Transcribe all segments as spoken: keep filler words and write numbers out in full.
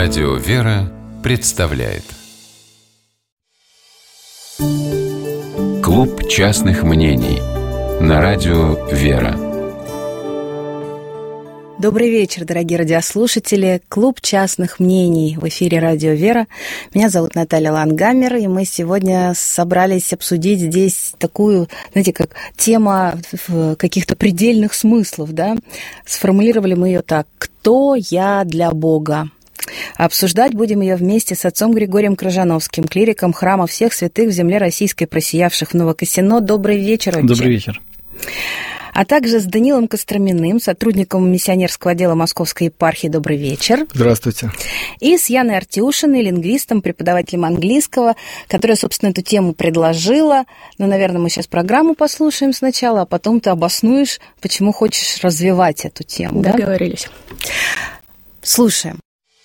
Радио «Вера» представляет Клуб частных мнений на радио «Вера». Добрый вечер, дорогие радиослушатели. Клуб частных мнений в эфире радио «Вера». Меня зовут Наталья Лангамер, и мы сегодня собрались обсудить здесь такую, знаете, как тема каких-то предельных смыслов, да? Сформулировали мы ее так: «Кто я для Бога?». Обсуждать будем ее вместе с отцом Григорием Крыжановским, клириком храма всех святых в земле российской, просиявших в Новокосино. Добрый вечер, отче. Добрый вечер. А также с Даниилом Костроминым, сотрудником миссионерского отдела Московской епархии. Добрый вечер. Здравствуйте. И с Яной Артюшиной, лингвистом, преподавателем английского, которая, собственно, эту тему предложила. Ну, наверное, мы сейчас программу послушаем сначала, а потом ты обоснуешь, почему хочешь развивать эту тему. Договорились. Да? Слушаем.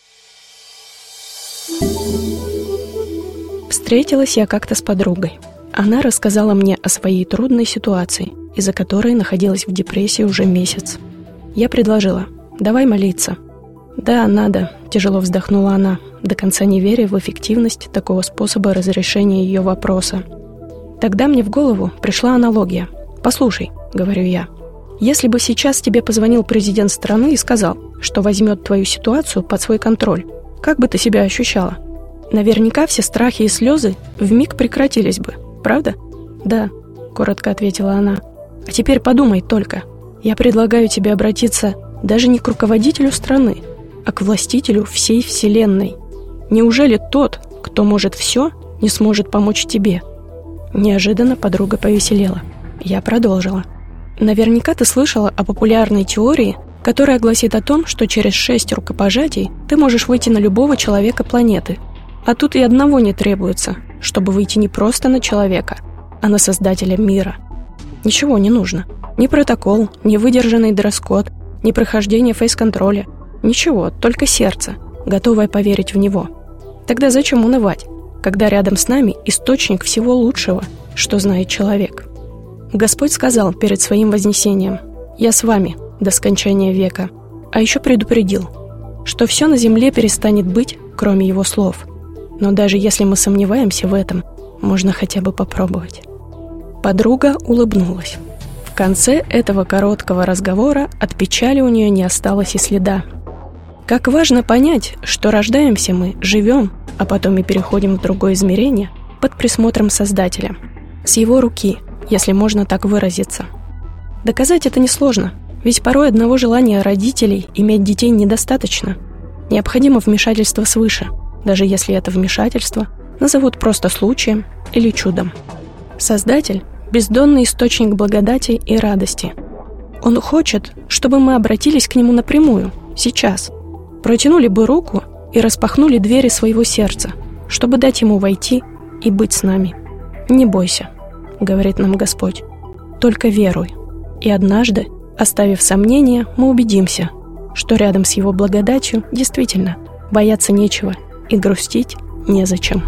Встретилась я как-то с подругой. Она рассказала мне о своей трудной ситуации, из-за которой находилась в депрессии уже месяц. Я предложила: давай молиться. Да, надо, тяжело вздохнула она, до конца не веря в эффективность такого способа разрешения ее вопроса. Тогда мне в голову пришла аналогия. Послушай, говорю я, если бы сейчас тебе позвонил президент страны и сказал, что возьмет твою ситуацию под свой контроль, как бы ты себя ощущала? Наверняка все страхи и слезы вмиг прекратились бы, правда? Да, коротко ответила она. А теперь подумай только. Я предлагаю тебе обратиться даже не к руководителю страны, а к властителю всей вселенной. Неужели тот, кто может все, не сможет помочь тебе? Неожиданно подруга повеселела. Я продолжила. Наверняка ты слышала о популярной теории, которая гласит о том, что через шесть рукопожатий ты можешь выйти на любого человека планеты. А тут и одного не требуется, чтобы выйти не просто на человека, а на создателя мира. Ничего не нужно. Ни протокол, ни выдержанный дресс-код, ни прохождение фейс-контроля. Ничего, только сердце, готовое поверить в него. Тогда зачем унывать, когда рядом с нами источник всего лучшего, что знает человек? Господь сказал перед своим вознесением: «Я с вами до скончания века». А еще предупредил, что все на земле перестанет быть, кроме его слов. Но даже если мы сомневаемся в этом, можно хотя бы попробовать. Подруга улыбнулась. В конце этого короткого разговора от печали у нее не осталось и следа. Как важно понять, что рождаемся мы, живем, а потом и переходим в другое измерение под присмотром Создателя. С его руки, если можно так выразиться. Доказать это несложно, ведь порой одного желания родителей иметь детей недостаточно. Необходимо вмешательство свыше, даже если это вмешательство назовут просто случаем или чудом. Создатель – бездонный источник благодати и радости. Он хочет, чтобы мы обратились к Нему напрямую, сейчас. Протянули бы руку и распахнули двери своего сердца, чтобы дать Ему войти и быть с нами. «Не бойся», – говорит нам Господь, – «только веруй». И однажды, оставив сомнения, мы убедимся, что рядом с Его благодатью действительно бояться нечего и грустить незачем.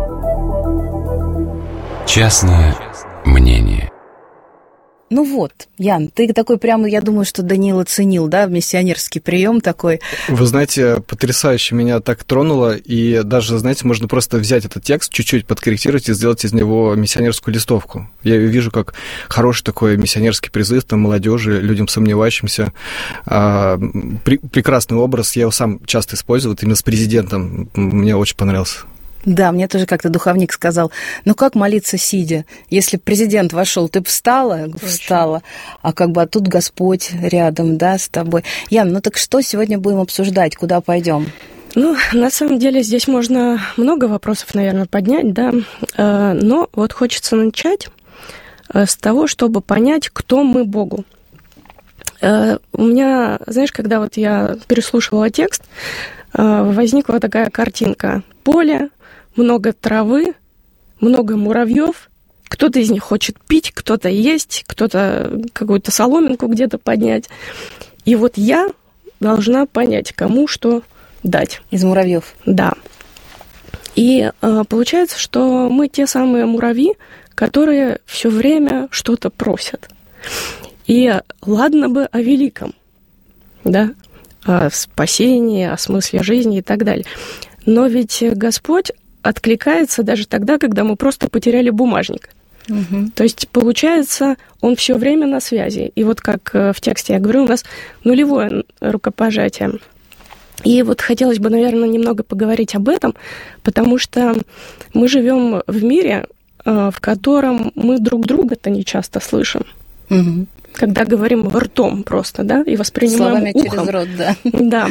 Частное мнение. Ну вот, Ян, ты такой прямо, я думаю, что Даниил оценил, да, миссионерский прием такой. Вы знаете, потрясающе меня так тронуло, и даже, знаете, можно просто взять этот текст, чуть-чуть подкорректировать и сделать из него миссионерскую листовку. Я вижу, как хороший такой миссионерский призыв там, молодежи, людям сомневающимся. Прекрасный образ, я его сам часто использую, вот именно с президентом, мне очень понравился. Да, мне тоже как-то духовник сказал: ну как молиться сидя? Если президент вошел, ты встала? Встала. А как бы а тут Господь рядом, да, с тобой. Ян, ну так что сегодня будем обсуждать? Куда пойдем? Ну, на самом деле здесь можно много вопросов, наверное, поднять, да. Но вот хочется начать с того, чтобы понять, кто мы Богу. У меня, знаешь, когда вот я переслушивала текст, возникла такая картинка. Поле, много травы, много муравьев. Кто-то из них хочет пить, кто-то есть, кто-то какую-то соломинку где-то поднять. И вот я должна понять, кому что дать. Из муравьев. Да. И э, получается, что мы те самые муравьи, которые все время что-то просят. И ладно бы о великом, да, о спасении, о смысле жизни и так далее. Но ведь Господь откликается даже тогда, когда мы просто потеряли бумажник. Угу. То есть, получается, Он все время на связи. И вот как в тексте я говорю, у нас нулевое рукопожатие. И вот хотелось бы, наверное, немного поговорить об этом, потому что мы живем в мире, в котором мы друг друга-то не часто слышим. Угу. Когда говорим ртом просто, да, и воспринимаем словами ухом. Через рот, да. Да.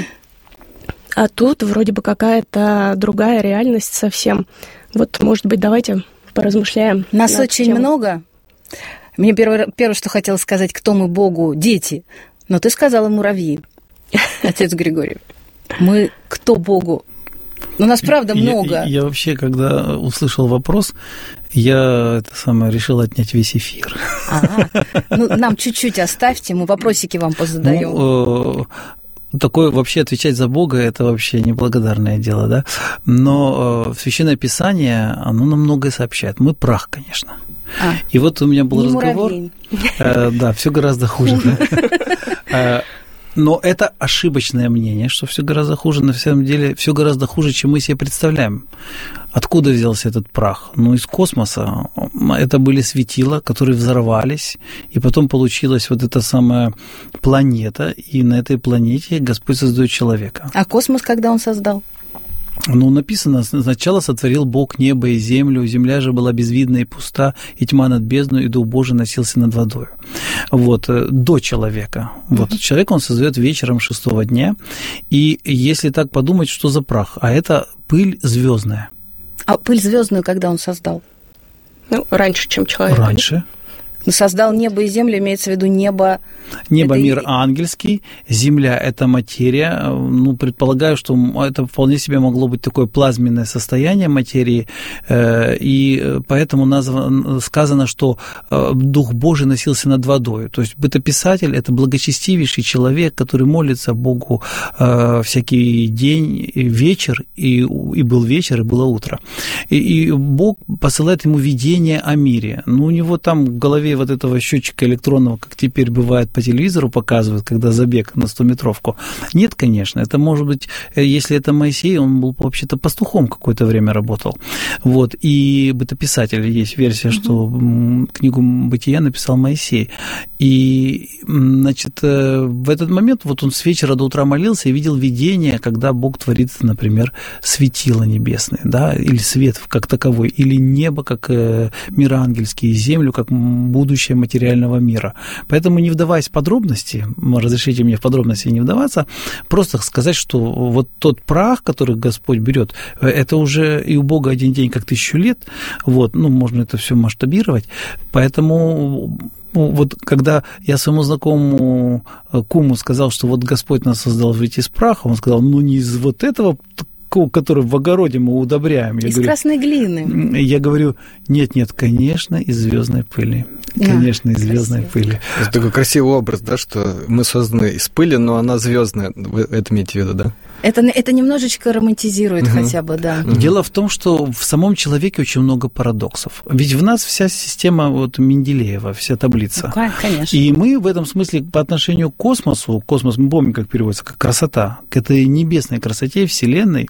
А тут вроде бы какая-то другая реальность совсем. Вот, может быть, давайте поразмышляем. Нас очень тему. Много. Мне первое, первое, что хотела сказать, кто мы Богу? Дети. Но ты сказала муравьи, отец Григорий. Мы кто Богу? У нас, правда, много. Я, я вообще, когда услышал вопрос, я это самое, решил отнять весь эфир. Ага. Ну, нам чуть-чуть оставьте, мы вопросики вам позадаем. Ну, такое вообще отвечать за Бога – это вообще неблагодарное дело, да? Но Священное Писание, оно нам многое сообщает. Мы прах, конечно. А, и вот у меня был разговор. Э, да, все гораздо хуже. Да? Но это ошибочное мнение, что все гораздо хуже. На самом деле все гораздо хуже, чем мы себе представляем. Откуда взялся этот прах? Ну, из космоса. Это были светила, которые взорвались, и потом получилась вот эта самая планета, и на этой планете Господь создает человека. А космос когда Он создал? Ну, написано, сначала сотворил Бог небо и землю, земля же была безвидна и пуста, и тьма над бездной, и Дух Божий носился над водой. Вот, до человека. Вот, mm-hmm. человек он создает вечером шестого дня, и если так подумать, что за прах? А это пыль звездная. А пыль звездную когда Он создал? Ну, раньше, чем человек. Раньше. Но создал небо и землю, имеется в виду небо... Небо – это... мир ангельский, земля – это материя. Ну, предполагаю, что это вполне себе могло быть такое плазменное состояние материи, и поэтому названо, сказано, что Дух Божий носился над водой. То есть бытописатель – это благочестивейший человек, который молится Богу всякий день, вечер, и, и был вечер, и было утро. И, и Бог посылает ему видение о мире. Ну, у него там в голове вот этого счетчика электронного, как теперь бывает по телевизору показывают, когда забег на стометровку. Нет, конечно. Это может быть, если это Моисей, он был вообще-то пастухом какое-то время работал. Вот. И бытописатель, есть версия, mm-hmm. что книгу «Бытия» написал Моисей. И, значит, в этот момент вот он с вечера до утра молился и видел видение, когда Бог творит, например, светило небесное, да, или свет как таковой, или небо как мир ангельский, и землю как будущее материального мира. Поэтому, не вдаваясь в подробности, разрешите мне в подробности не вдаваться, просто сказать, что вот тот прах, который Господь берет, это уже и у Бога один день как тысячу лет, вот, ну, можно это все масштабировать, поэтому... Вот когда я своему знакомому куму сказал, что вот Господь нас создал жить из праха, он сказал, ну не из вот этого, который в огороде мы удобряем. Я из говорю, красной глины. Я говорю, нет-нет, конечно, из звездной пыли. Конечно, из звездной пыли. Это такой красивый образ, да, что мы созданы из пыли, но она звездная. Вы это имеете в виду, да? Это, это немножечко романтизирует угу. хотя бы, да. Дело в том, что в самом человеке очень много парадоксов. Ведь в нас вся система вот Менделеева, вся таблица. Ну, конечно. И мы в этом смысле по отношению к космосу, космос, мы помним, как переводится, как красота, к этой небесной красоте Вселенной,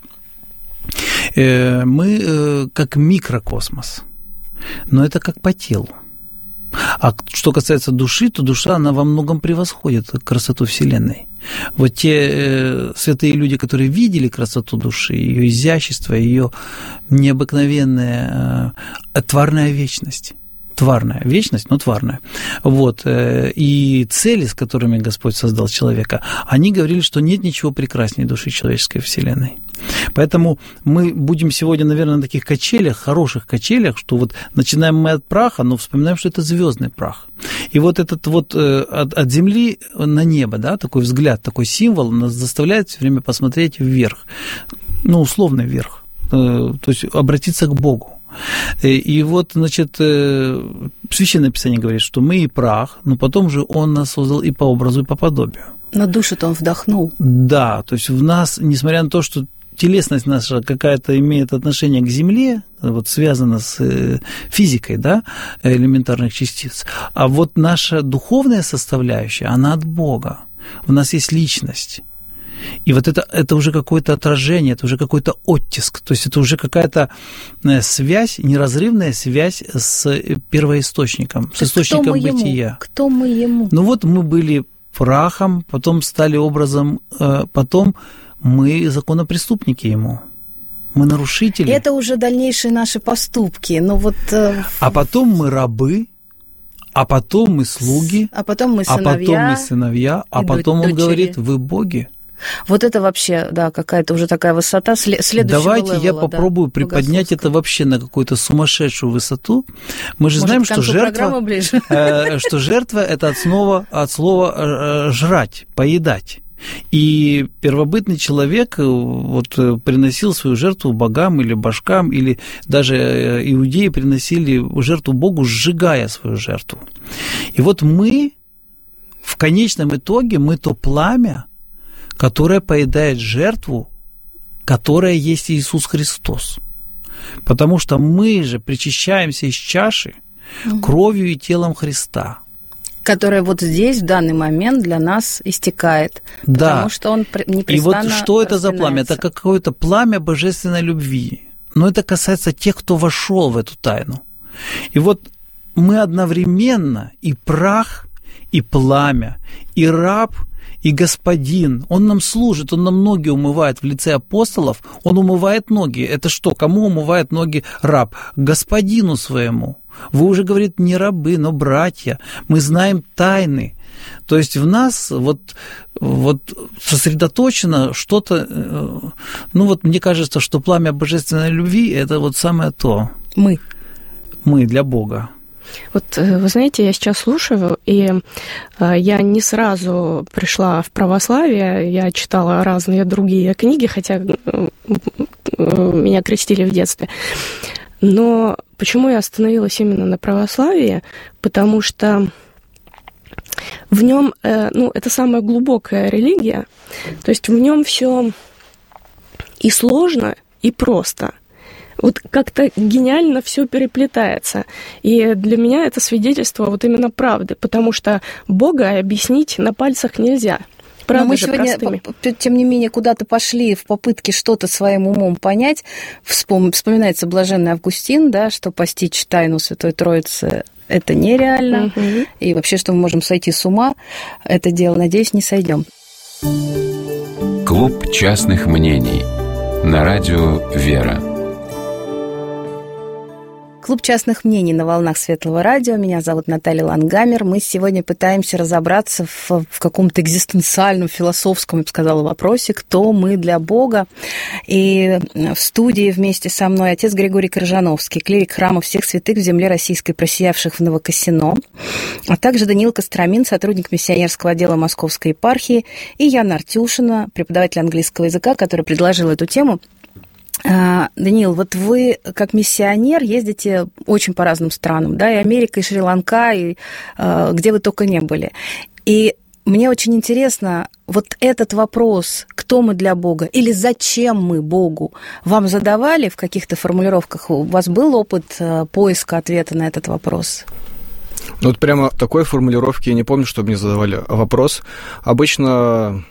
мы как микрокосмос. Но это как по телу. А что касается души, то душа, она во многом превосходит красоту Вселенной. Вот те э, святые люди, которые видели красоту души, ее изящество, ее необыкновенная э, тварная вечность. Тварная вечность, но тварная. Вот. И цели, с которыми Господь создал человека, они говорили, что нет ничего прекраснее души человеческой Вселенной. Поэтому мы будем сегодня, наверное, на таких качелях, хороших качелях, что вот начинаем мы от праха, но вспоминаем, что это звездный прах. И вот этот вот от, от земли на небо, да, такой взгляд, такой символ нас заставляет все время посмотреть вверх, ну, условно вверх, то есть обратиться к Богу. И вот, значит, Священное Писание говорит, что мы и прах, но потом же Он нас создал и по образу, и по подобию. Но душу-то Он вдохнул. Да, то есть в нас, несмотря на то, что телесность наша какая-то имеет отношение к Земле, вот связана с физикой, да, элементарных частиц, а вот наша духовная составляющая, она от Бога. У нас есть личность. И вот это, это уже какое-то отражение, это уже какой-то оттиск, то есть это уже какая-то связь, неразрывная связь с первоисточником, с источником кто бытия. Ему? Кто мы ему? Ну вот мы были прахом, потом стали образом, потом мы законопреступники ему. Мы нарушители. Это уже дальнейшие наши поступки. Но вот... А потом мы рабы, а потом мы слуги, а потом мы сыновья, а потом мы сыновья, а потом он дочери. Говорит, вы боги. Вот это вообще, да, какая-то уже такая высота следующего Давайте левела, я попробую да, приподнять это вообще на какую-то сумасшедшую высоту. Мы же Может, знаем, к концу что жертва, ближе. Э, что жертва – это от слова, от слова э, «жрать», «поедать». И первобытный человек вот, приносил свою жертву богам или божкам, или даже иудеи приносили жертву Богу, сжигая свою жертву. И вот мы, в конечном итоге, мы то пламя, которое поедает жертву, которая есть Иисус Христос. Потому что мы же причащаемся из чаши кровью и телом Христа. Которая вот здесь, в данный момент, для нас истекает. Да. Потому что он непрестанно И вот что это за пламя? Это какое-то пламя божественной любви. Но это касается тех, кто вошел в эту тайну. И вот мы одновременно и прах, и пламя, и раб, и господин. Он нам служит, он нам ноги умывает в лице апостолов. Он умывает ноги. Это что? Кому умывает ноги раб? Господину своему. Вы уже, говорит, не рабы, но братья. Мы знаем тайны. То есть в нас вот, вот сосредоточено что-то... Ну вот мне кажется, что пламя божественной любви – это вот самое то. Мы. Мы для Бога. Вот, вы знаете, я сейчас слушаю, и я не сразу пришла в православие, я читала разные другие книги, хотя меня крестили в детстве. Но почему я остановилась именно на православии? Потому что в нем, ну, это самая глубокая религия, то есть в нем все и сложно, и просто. Вот как-то гениально все переплетается. И для меня это свидетельство вот именно правды, потому что Бога объяснить на пальцах нельзя. Правда, но мы же сегодня, простыми. тем не менее, куда-то пошли в попытке что-то своим умом понять. Вспом... Вспоминается блаженный Августин, да, что постичь тайну Святой Троицы – это нереально. Угу. И вообще, что мы можем сойти с ума, это дело, надеюсь, не сойдем. Клуб частных мнений на радио «Вера». Клуб частных мнений на волнах Светлого радио. Меня зовут Наталья Лангамер. Мы сегодня пытаемся разобраться в, в каком-то экзистенциальном, философском, я бы сказала, вопросе, кто мы для Бога. И в студии вместе со мной отец Григорий Крыжановский, клирик храма всех святых в земле российской, просиявших в Новокосино, а также Даниил Костромин, сотрудник миссионерского отдела Московской епархии, и Яна Артюшина, преподаватель английского языка, который предложил эту тему. Даниил, вот вы как миссионер ездите очень по разным странам, да, и Америка, и Шри-Ланка, и э, где вы только не были. И мне очень интересно, вот этот вопрос, кто мы для Бога, или зачем мы Богу, вам задавали в каких-то формулировках? У вас был опыт э, поиска ответа на этот вопрос? Ну, вот прямо такой формулировки я не помню, чтобы мне задавали вопрос. Обычно...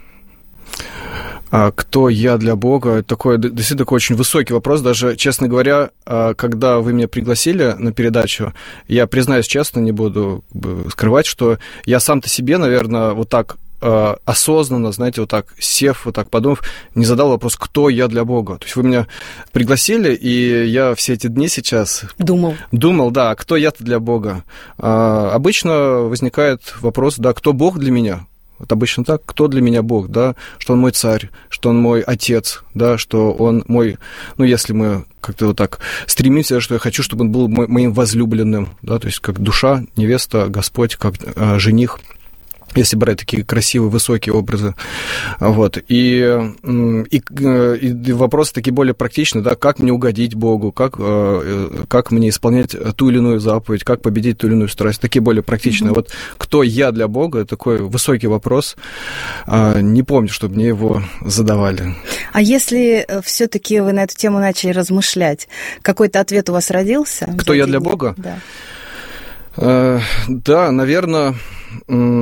Кто я для Бога? Такой, действительно, такой очень высокий вопрос. Даже, честно говоря, когда вы меня пригласили на передачу, я, признаюсь честно, не буду скрывать, что я сам-то себе, наверное, вот так осознанно, знаете, вот так сев, вот так подумав, не задал вопрос, кто я для Бога. То есть вы меня пригласили, и я все эти дни сейчас... Думал. Думал, да, кто я-то для Бога. Обычно возникает вопрос, да, кто Бог для меня? Вот обычно так, кто для меня Бог, да, что Он мой царь, что Он мой отец, да, что Он мой, ну, если мы как-то вот так стремимся, что я хочу, чтобы Он был мой, моим возлюбленным, да, то есть как душа, невеста, Господь, как э, жених, если брать такие красивые, высокие образы. Вот. И, и, и вопросы такие более практичные, да, как мне угодить Богу, как, как мне исполнять ту или иную заповедь, как победить ту или иную страсть, такие более практичные. Mm-hmm. Вот кто я для Бога, такой высокий вопрос. Не помню, чтобы мне его задавали. А если все-таки вы на эту тему начали размышлять, какой-то ответ у вас родился? Кто я для Бога? Да. Да, наверное...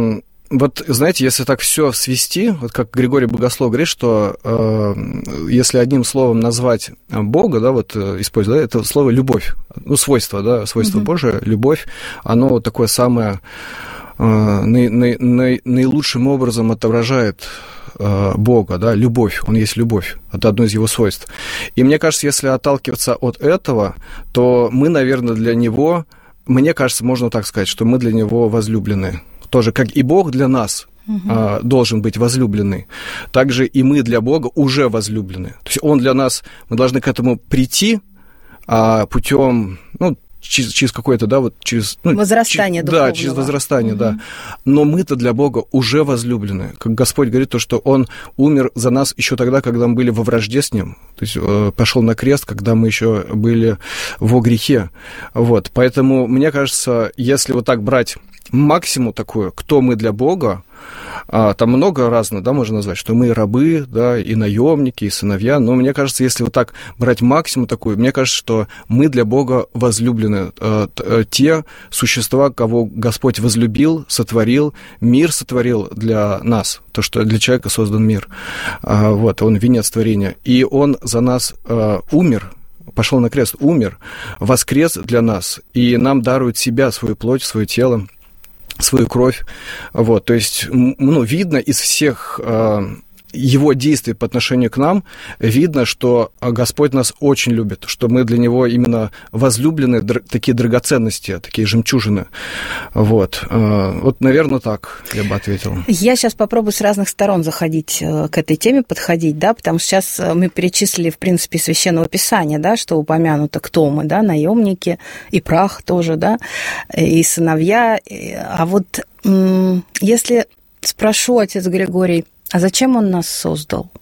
вот, знаете, если так все свести, вот как Григорий Богослов говорит, что э, если одним словом назвать Бога, да, вот использовать, да, это слово «любовь», ну, свойство, да, свойство угу. Божие, любовь, оно такое самое э, наи, наи, наи, наилучшим образом отображает э, Бога, да, любовь, он есть любовь, это одно из его свойств. И мне кажется, если отталкиваться от этого, то мы, наверное, для него, мне кажется, можно так сказать, что мы для него возлюблены. Тоже, как и Бог для нас угу. а, должен быть возлюбленный, так же и мы для Бога уже возлюблены. То есть Он для нас, мы должны к этому прийти а, путем, ну, через, через какое-то, да, вот через... Ну, возрастание через, духовного. Да, через возрастание, угу. да. Но мы-то для Бога уже возлюблены. Как Господь говорит, то, что Он умер за нас еще тогда, когда мы были во вражде с Ним, то есть э, пошел на крест, когда мы еще были во грехе. Вот, поэтому, мне кажется, если вот так брать максимум такое, кто мы для Бога, а, там много разного, да, можно назвать, что мы и рабы, да, и наемники, и сыновья, но мне кажется, если вот так брать максимум такую, мне кажется, что мы для Бога возлюблены, а, те существа, кого Господь возлюбил, сотворил, мир сотворил для нас, то, что для человека создан мир, а, вот, он венец творения, и он за нас а, умер, пошел на крест, умер, воскрес для нас, и нам дарует себя, свою плоть, свое тело, свою кровь, вот, то есть, ну, видно из всех э, его действий по отношению к нам, видно, что Господь нас очень любит, что мы для Него именно возлюблены, др- такие драгоценности, такие жемчужины, вот, э, вот, наверное, так я бы ответил. Я сейчас попробую с разных сторон заходить к этой теме, подходить, да, потому что сейчас мы перечислили, в принципе, Священного Писания, да, что упомянуто, кто мы, да, наемники, и прах тоже, да, и сыновья, а вот если спрошу, отец Григорий, а зачем он нас создал?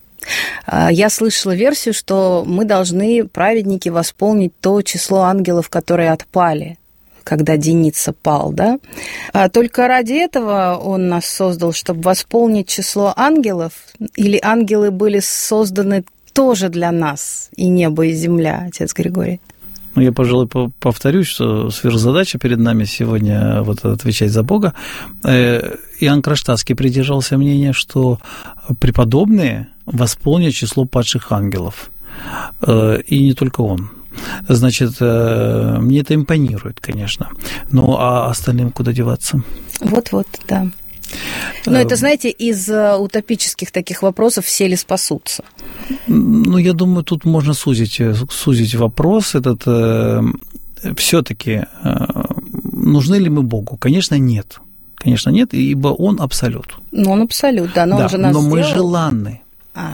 Я слышала версию, что мы должны, праведники, восполнить то число ангелов, которые отпали, когда Деница пал, да? А только ради этого он нас создал, чтобы восполнить число ангелов? Или ангелы были созданы тоже для нас, и небо, и земля, отец Григорий? Ну, я, пожалуй, повторюсь, что сверхзадача перед нами сегодня вот отвечать за Бога. Иоанн Кронштадтский придерживался мнения, что преподобные восполнят число падших ангелов. И не только он. Значит, мне это импонирует, конечно. Ну, а остальным куда деваться? Вот-вот, да. Но это, знаете, из утопических таких вопросов все ли спасутся? Ну, я думаю, тут можно сузить, сузить вопрос этот. Все-таки нужны ли мы Богу? Конечно, нет. Конечно, нет, ибо Он абсолют. Ну, Он абсолют, да, но да, Он же нас но сделал. мы желанны. А.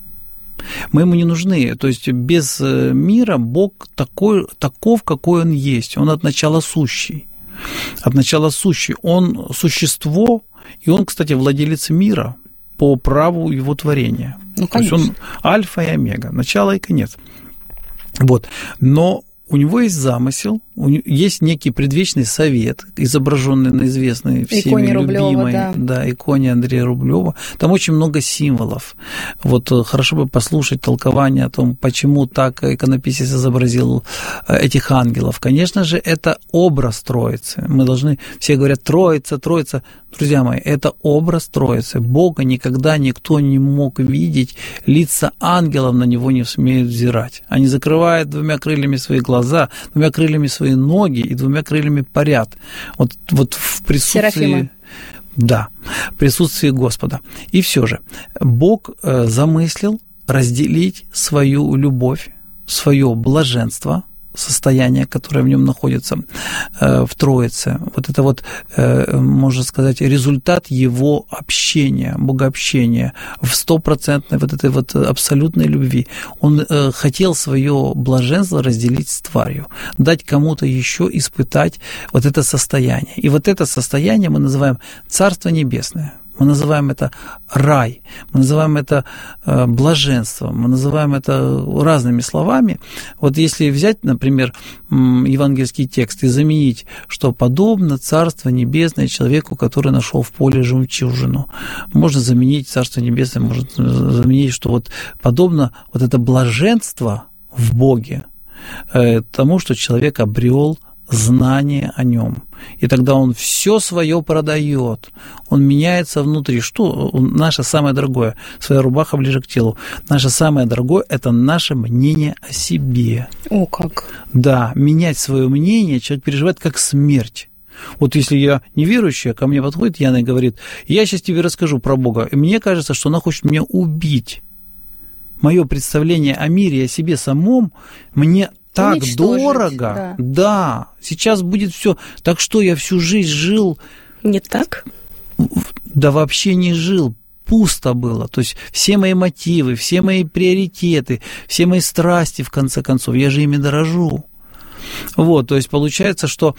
Мы ему не нужны. То есть без мира Бог такой, таков, какой Он есть. Он от начала сущий. От начала сущий. Он существо, и Он, кстати, владелец мира по праву его творения. Ну, то есть Он альфа и омега, начало и конец. Вот. Но у него есть замысел, есть некий предвечный совет, изображенный на известной всеми иконе любимой Рублёва, да. Да, иконе Андрея Рублёва. Там очень много символов. Вот хорошо бы послушать толкование о том, почему так иконописец изобразил этих ангелов. Конечно же, это образ Троицы. Мы должны, все говорят, Троица, Троица. Друзья мои, это образ Троицы. Бога никогда никто не мог видеть, лица ангелов на него не смеют взирать. Они закрывают двумя крыльями свои глаза, двумя крыльями свои ноги и двумя крыльями парят. Вот, вот в присутствии... Серафима. Да, в присутствии Господа. И все же, Бог замыслил разделить свою любовь, свое блаженство, состояние, которое в нем находится в Троице. Вот это вот, можно сказать, результат его общения, богообщения в стопроцентной вот этой вот абсолютной любви. Он хотел свое блаженство разделить с тварью, дать кому-то еще испытать вот это состояние. И вот это состояние мы называем Царство Небесное. Мы называем это рай, мы называем это блаженство, мы называем это разными словами. Вот если взять, например, евангельский текст и заменить, что подобно Царство Небесное человеку, который нашел в поле жемчужину, можно заменить Царство Небесное, можно заменить, что вот подобно вот это блаженство в Боге тому, что человек обрел знание о нем. И тогда он все свое продает, он меняется внутри. Что наше самое дорогое? Своя рубаха ближе к телу. Наше самое дорогое – это наше мнение о себе. О, как? Да, менять свое мнение человек переживает как смерть. Вот если я неверующая, ко мне подходит Яна и говорит: я сейчас тебе расскажу про Бога, и мне кажется, что она хочет меня убить. Мое представление о мире и о себе самом мне так дорого. Да. да, сейчас будет все. Так что я всю жизнь жил... Не так? Да вообще не жил. Пусто было. То есть все мои мотивы, все мои приоритеты, все мои страсти, в конце концов, я же ими дорожу. Вот, то есть получается, что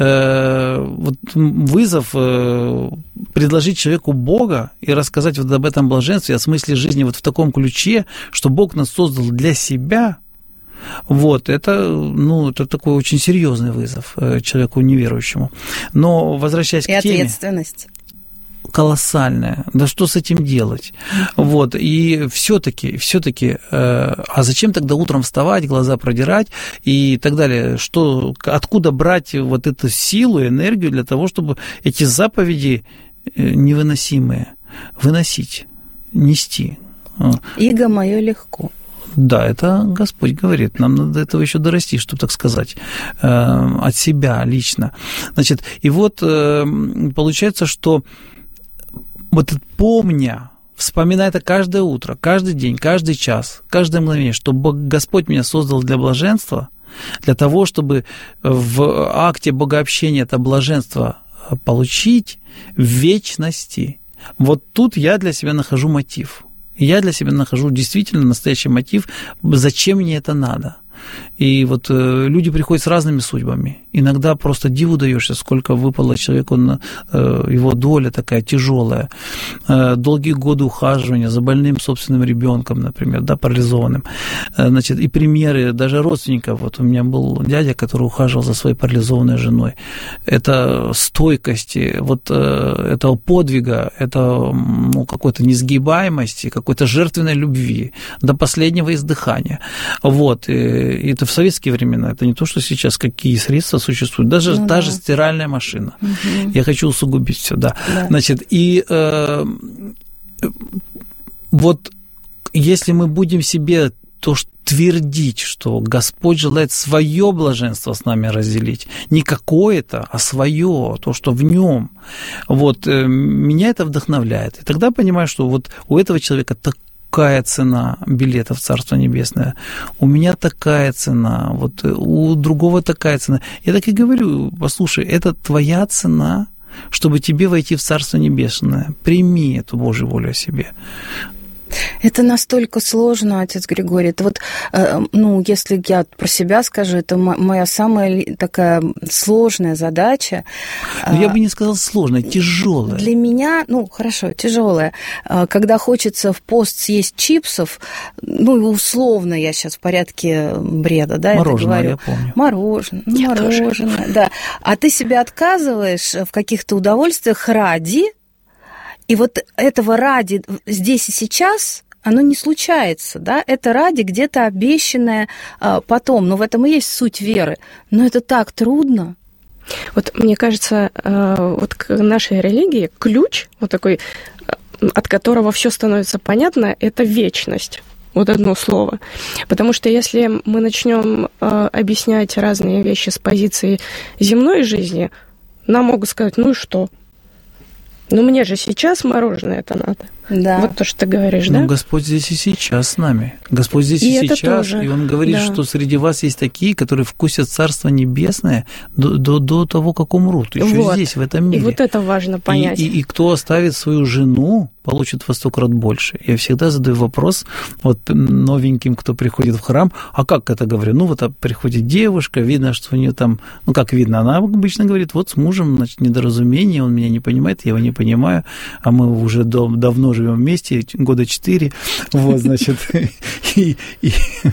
э, вот вызов э, предложить человеку Бога и рассказать вот об этом блаженстве, о смысле жизни вот в таком ключе, что Бог нас создал для себя, вот, это, ну, это такой очень серьезный вызов человеку неверующему. Но возвращаясь и к теме... ответственность. Колоссальная. Да что с этим делать? Вот. И все-таки, все-таки, э, а зачем тогда утром вставать, глаза продирать и так далее? Что, откуда брать вот эту силу, энергию для того, чтобы эти заповеди невыносимые выносить, нести? Иго мое легко. Да, это Господь говорит. Нам надо этого еще дорасти, чтобы так сказать, от себя лично. Значит, и вот получается, что вот помня, вспоминая это каждое утро, каждый день, каждый час, каждое мгновение, что Господь меня создал для блаженства, для того, чтобы в акте богообщения это блаженство получить в вечности. Вот тут я для себя нахожу мотив. Я для себя нахожу действительно настоящий мотив, зачем мне это надо. И вот э, люди приходят с разными судьбами. Иногда просто диву даешься, сколько выпало человеку, на, э, его доля такая тяжелая. Э, долгие годы ухаживания за больным собственным ребенком, например, да, парализованным. Э, значит, и примеры даже родственников. Вот у меня был дядя, который ухаживал за своей парализованной женой. Это стойкости, вот э, этого подвига, это ну, какой-то несгибаемости, какой-то жертвенной любви до последнего издыхания. Вот. И, и это в советские времена, это не то, что сейчас какие средства существуют, даже ну, та да. же стиральная машина. Угу. Я хочу усугубить все, да. да. Значит, и э, вот если мы будем себе то, что твердить, что Господь желает свое блаженство с нами разделить, не какое-то, а свое, то, что в нем, вот, меня это вдохновляет. И тогда понимаю, что вот у этого человека так такая цена билета в Царство Небесное, у меня такая цена, вот у другого такая цена. Я так и говорю: послушай, это твоя цена, чтобы тебе войти в Царство Небесное. Прими эту Божью волю о себе. Это настолько сложно, отец Григорий. Это вот, ну, если я про себя скажу, это моя самая такая сложная задача. Но я бы не сказала сложная, тяжелая. Для меня, ну, хорошо, тяжелая. Когда хочется в пост съесть чипсов, ну, условно, я сейчас в порядке бреда, да, мороженое, это говорю. Я помню. Мороженое, я мороженое, тоже. Да. А ты себя отказываешь в каких-то удовольствиях ради. И вот этого ради здесь и сейчас, оно не случается, да, это ради где-то обещанное а, потом, но в этом и есть суть веры, но это так трудно. Вот мне кажется, вот к нашей религии ключ, вот такой, от которого все становится понятно, это вечность. Вот одно слово. Потому что если мы начнем объяснять разные вещи с позиции земной жизни, нам могут сказать: ну и что? Ну, мне же сейчас мороженое это надо. Да. Вот то, что ты говоришь, ну, да? Господь здесь и сейчас с нами. Господь здесь и, и сейчас. Тоже. И Он говорит, да. что среди вас есть такие, которые вкусят Царство Небесное до, до, до того, как умрут. Еще вот. Здесь, в этом мире. И вот это важно понять. И, и, и кто оставит свою жену, получит во сто крат больше. Я всегда задаю вопрос вот новеньким, кто приходит в храм: а как это говорю? Ну, вот приходит девушка, видно, что у нее там, ну, как видно, она обычно говорит: вот с мужем, значит, недоразумение, он меня не понимает, я его не понимаю, а мы уже до, давно живем вместе, года четыре, вот, значит, и, и,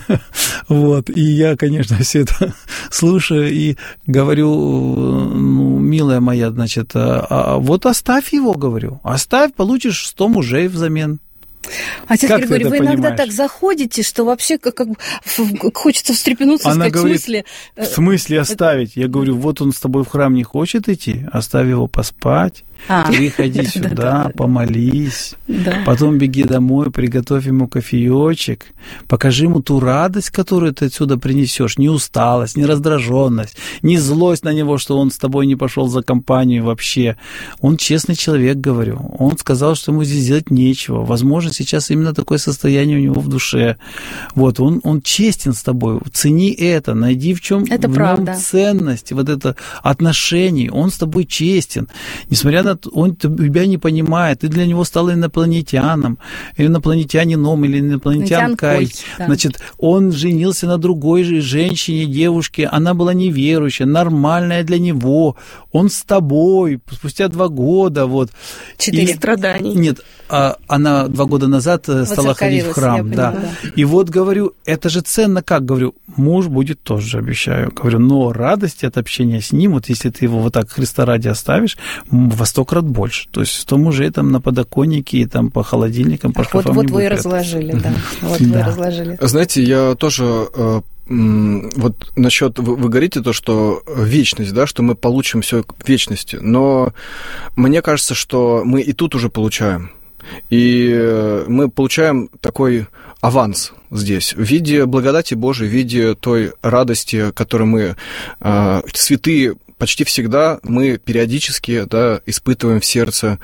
вот, и я, конечно, все это слушаю и говорю: ну, милая моя, значит, а, а вот оставь его, говорю, оставь, получишь сто мужей взамен. Отец Как Григорий, вы понимаешь? иногда так заходите, что вообще как, как хочется встрепенуться и Она сказать, говорит, в смысле... В смысле оставить? Я говорю, вот он с тобой в храм не хочет идти, оставь его поспать. А. Приходи сюда, помолись, Да. потом беги домой, приготовь ему кофеечек, покажи ему ту радость, которую ты отсюда принесешь, не усталость, не раздраженность, не злость на него, что он с тобой не пошел за компанию вообще. Он честный человек, говорю. Он сказал, что ему здесь делать нечего. Возможно, сейчас именно такое состояние у него в душе. Вот, он, он честен с тобой. Цени это, найди в чем Это в правда. нем ценность, вот это отношение. Он с тобой честен. Несмотря на он тебя не понимает, ты для него стал инопланетяном, инопланетянином или инопланетянкой. Да. Значит, он женился на другой же женщине, девушке, она была неверующая, нормальная для него, он с тобой спустя два года, вот. Четыре. И страданий. Нет, а, она два года назад стала ходить в храм, я да. поняла, да. И вот говорю, это же ценно, как говорю, муж будет тоже, обещаю, говорю, но радости от общения с ним, вот если ты его вот так Христа ради оставишь, во сто крат больше. То есть сто мужей там на подоконнике и там по холодильникам, по шкафам. Вот, вот не вы и будет. разложили, да. Вот Да. вы разложили. Знаете, я тоже э, м, вот насчет вы, вы говорите то, что вечность, да, что мы получим все в вечности, но мне кажется, что мы и тут уже получаем. И э, мы получаем такой аванс здесь в виде благодати Божией, в виде той радости, которую мы, э, святые, почти всегда мы периодически, да, испытываем в сердце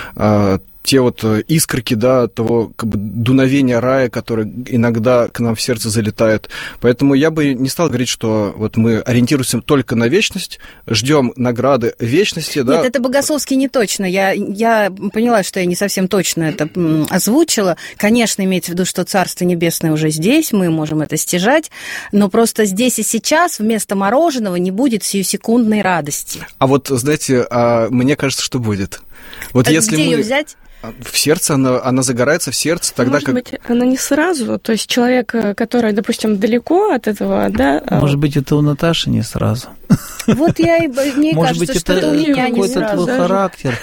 э, те вот искорки, да, того как бы дуновения рая, которое иногда к нам в сердце залетает. Поэтому я бы не стал говорить, что вот мы ориентируемся только на вечность, ждем награды вечности, да. Нет, это богословски не точно. Я, я поняла, что я не совсем точно это озвучила. Конечно, имеется в виду, что Царство Небесное уже здесь, мы можем это стяжать, но просто здесь и сейчас вместо мороженого не будет сиюсекундной радости. А вот, знаете, а мне кажется, что будет. Вот А если где мы... ее взять? В сердце, она, она загорается в сердце тогда, Может как... быть, она не сразу, то есть человек, который, допустим, далеко от этого, да... Может быть, это у Наташи не сразу. Вот я и мне Может кажется, быть, что это это у меня не какой-то сразу. твой характер.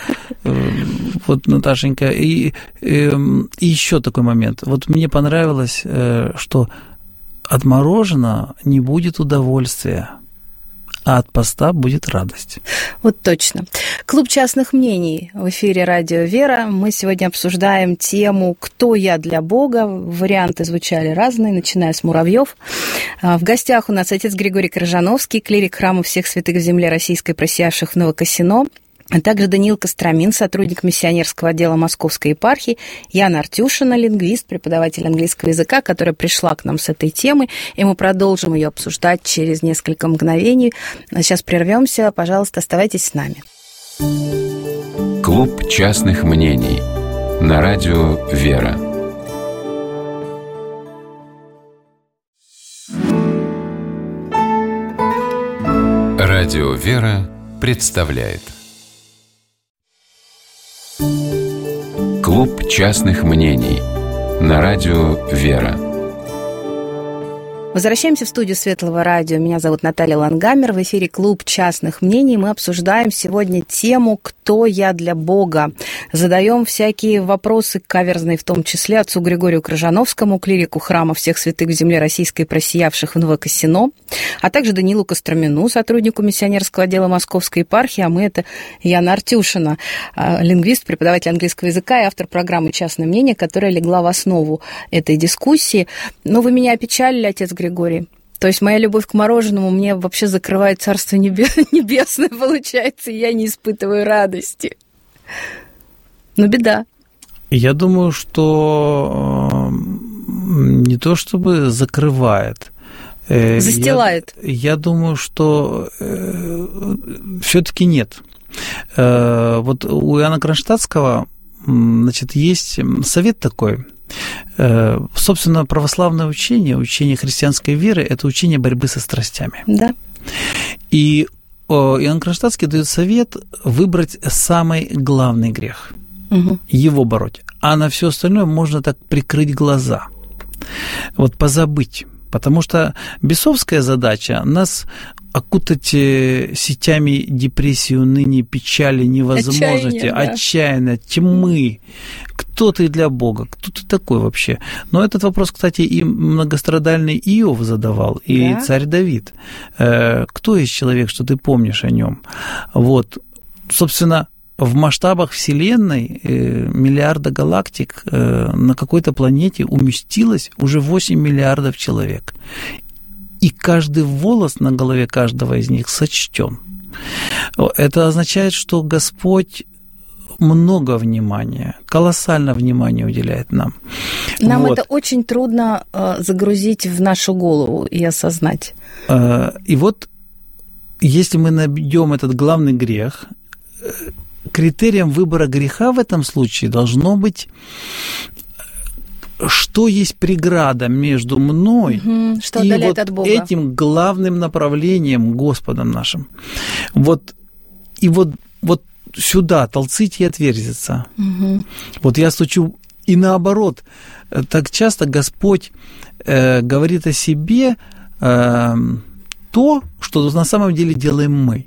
Вот, Наташенька. И, и, и еще такой момент. Вот мне понравилось, что от мороженого не будет удовольствия, а от поста будет радость. Вот точно. Клуб частных мнений в эфире «Радио Вера». Мы сегодня обсуждаем тему «Кто я для Бога?». Варианты звучали разные, начиная с муравьев. В гостях у нас отец Григорий Крыжановский, клирик храма всех святых в земле российской, просиявших в Новокосино, а также Даниил Костромин, сотрудник миссионерского отдела Московской епархии, Яна Артюшина, лингвист, преподаватель английского языка, которая пришла к нам с этой темой, и мы продолжим ее обсуждать через несколько мгновений. Сейчас прервемся, пожалуйста, оставайтесь с нами. Клуб частных мнений на радио «Вера». Радио «Вера» представляет Клуб частных мнений на радио «Вера». Возвращаемся в студию Светлого радио. Меня зовут Наталья Лангамер. В эфире «Клуб частных мнений». Мы обсуждаем сегодня тему «Кто я для Бога?». Задаем всякие вопросы, каверзные в том числе, отцу Григорию Крыжановскому, клирику храма всех святых в земле российской, просиявших в Новокосино, а также Даниилу Костромину, сотруднику миссионерского отдела Московской епархии, а мы это Яна Артюшина, лингвист, преподаватель английского языка и автор программы «Частное мнение», которая легла в основу этой дискуссии. Но вы меня опечалили, отец Григорий. То есть моя любовь к мороженому мне вообще закрывает Царство Небесное, получается, и я не испытываю радости. Но беда. Я думаю, что не то чтобы закрывает. Застилает. Я, я думаю, что все-таки нет. Вот у Иоанна Кронштадтского, значит, есть совет такой. Собственно, православное учение, учение христианской веры – это учение борьбы со страстями. Да. И Иоанн Кронштадтский дает совет выбрать самый главный грех, угу. его бороть. А на все остальное можно так прикрыть глаза, вот позабыть. Потому что бесовская задача нас окутать сетями депрессии, уныния, печали, невозможности, отчаяния, да. отчаяния, тьмы. Кто ты для Бога? Кто ты такой вообще? Но этот вопрос, кстати, и многострадальный Иов задавал, и да? царь Давид. Кто есть человек, что ты помнишь о нем? Вот, собственно, в масштабах Вселенной миллиарда галактик на какой-то планете уместилось уже восемь миллиардов человек. И каждый волос на голове каждого из них сочтен. Это означает, что Господь много внимания, колоссально внимания уделяет нам. Нам вот. это очень трудно загрузить в нашу голову и осознать. И вот, если мы найдем этот главный грех, критерием выбора греха в этом случае должно быть, что есть преграда между мной угу, что и вот от Бога. этим главным направлением, Господом нашим. Вот, и вот, вот сюда толците и отверзится. Угу. Вот я стучу, и наоборот, так часто Господь э, говорит о себе э, то, что на самом деле делаем мы.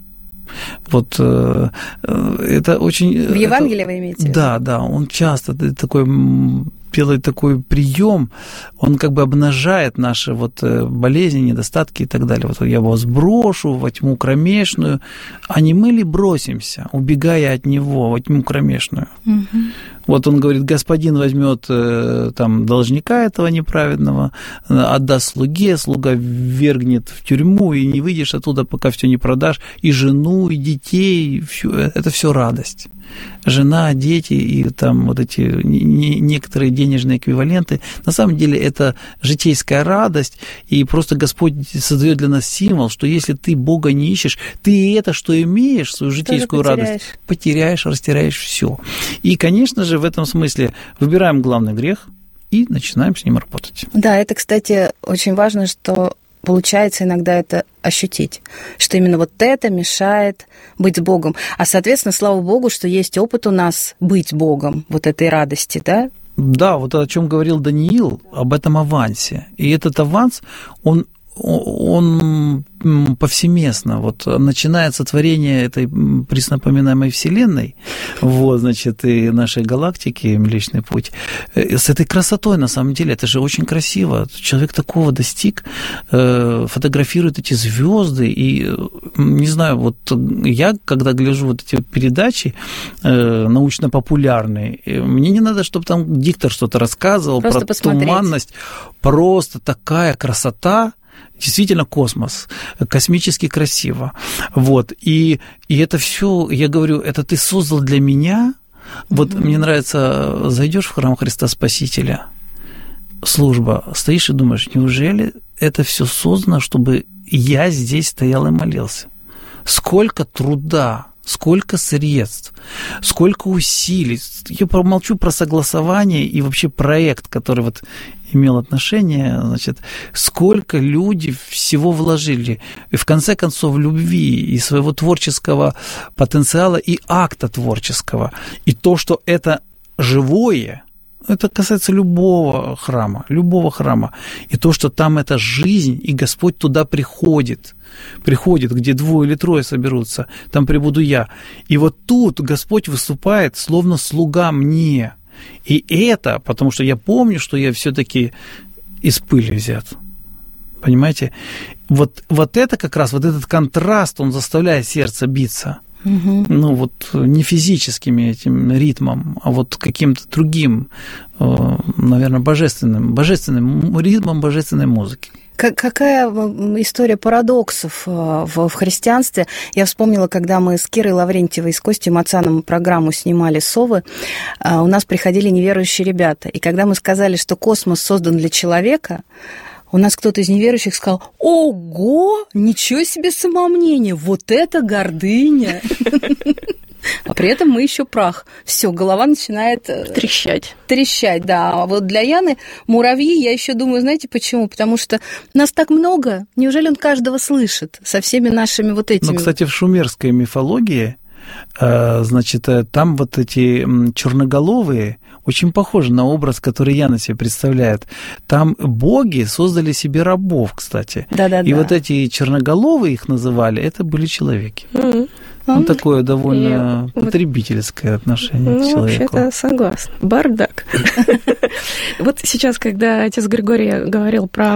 Вот э, это очень... В Евангелии это, вы имеете в виду? Да, да, он часто такой... делает такой прием, он как бы обнажает наши вот болезни, недостатки и так далее. Вот я вас брошу во тьму кромешную, а не мы ли бросимся, убегая от него во тьму кромешную? Угу. Вот он говорит, господин возьмет там должника этого неправедного, отдаст слуге, слуга ввергнет в тюрьму, и не выйдешь оттуда, пока все не продашь, и жену, и детей, всю, это все радость. Жена, дети и там вот эти некоторые денежные эквиваленты. На самом деле это житейская радость, и просто Господь создает для нас символ, что если ты Бога не ищешь, ты это, что имеешь, свою житейскую радость, потеряешь, растеряешь все. И, конечно же, в этом смысле выбираем главный грех и начинаем с ним работать. Да, это, кстати, очень важно, что получается иногда это ощутить, что именно вот это мешает быть с Богом. А, соответственно, слава Богу, что есть опыт у нас быть Богом, вот этой радости, да? Да, вот о чем говорил Даниил, об этом авансе. И этот аванс, он, он повсеместно. Вот начинается творение этой преснопоминаемой Вселенной, вот, значит, и нашей галактики, Млечный Путь, с этой красотой, на самом деле, это же очень красиво. Человек такого достиг, фотографирует эти звезды, и, не знаю, вот я, когда гляжу вот эти передачи научно-популярные, мне не надо, чтобы там диктор что-то рассказывал просто про посмотреть. Туманность, просто такая красота. Действительно космос, космически красиво. Вот. И, и это все, я говорю, это ты создал для меня. Вот mm-hmm. мне нравится, зайдешь в храм Христа Спасителя, служба, стоишь и думаешь, неужели это все создано, чтобы я здесь стоял и молился? Сколько труда, сколько средств, сколько усилий. Я промолчу про согласование и вообще проект, который вот имел отношение, значит, сколько люди всего вложили. И в конце концов любви и своего творческого потенциала и акта творческого. И то, что это живое, это касается любого храма, любого храма. И то, что там это жизнь, и Господь туда приходит, приходит, где двое или трое соберутся, там прибуду я. И вот тут Господь выступает, словно слуга мне. И это, потому что я помню, что я все-таки из пыли взят. Понимаете? Вот, вот это как раз, вот этот контраст, он заставляет сердце биться. Угу. Ну, вот не физическими этим ритмом, а вот каким-то другим, наверное, божественным, божественным ритмом божественной музыки. Какая история парадоксов в христианстве. Я вспомнила, когда мы с Кирой Лаврентьевой и с Костей Мацаном программу снимали «Совы», у нас приходили неверующие ребята. И когда мы сказали, что космос создан для человека, у нас кто-то из неверующих сказал: «Ого, ничего себе самомнение, вот это гордыня!» А при этом мы еще прах. Все, голова начинает трещать. Трещать, да. А вот для Яны муравьи, я еще думаю, знаете почему? Потому что нас так много, неужели он каждого слышит со всеми нашими вот этими... Ну, кстати, в шумерской мифологии значит, там вот эти черноголовые очень похожи на образ, который я на себе представляю. Там боги создали себе рабов, кстати. Да-да-да. И вот эти черноголовые их называли, это были человеки. Mm-hmm. Ну, такое довольно и потребительское вот, отношение ну, к человеку. Вообще-то согласна. Бардак. Вот сейчас, когда отец Григорий говорил про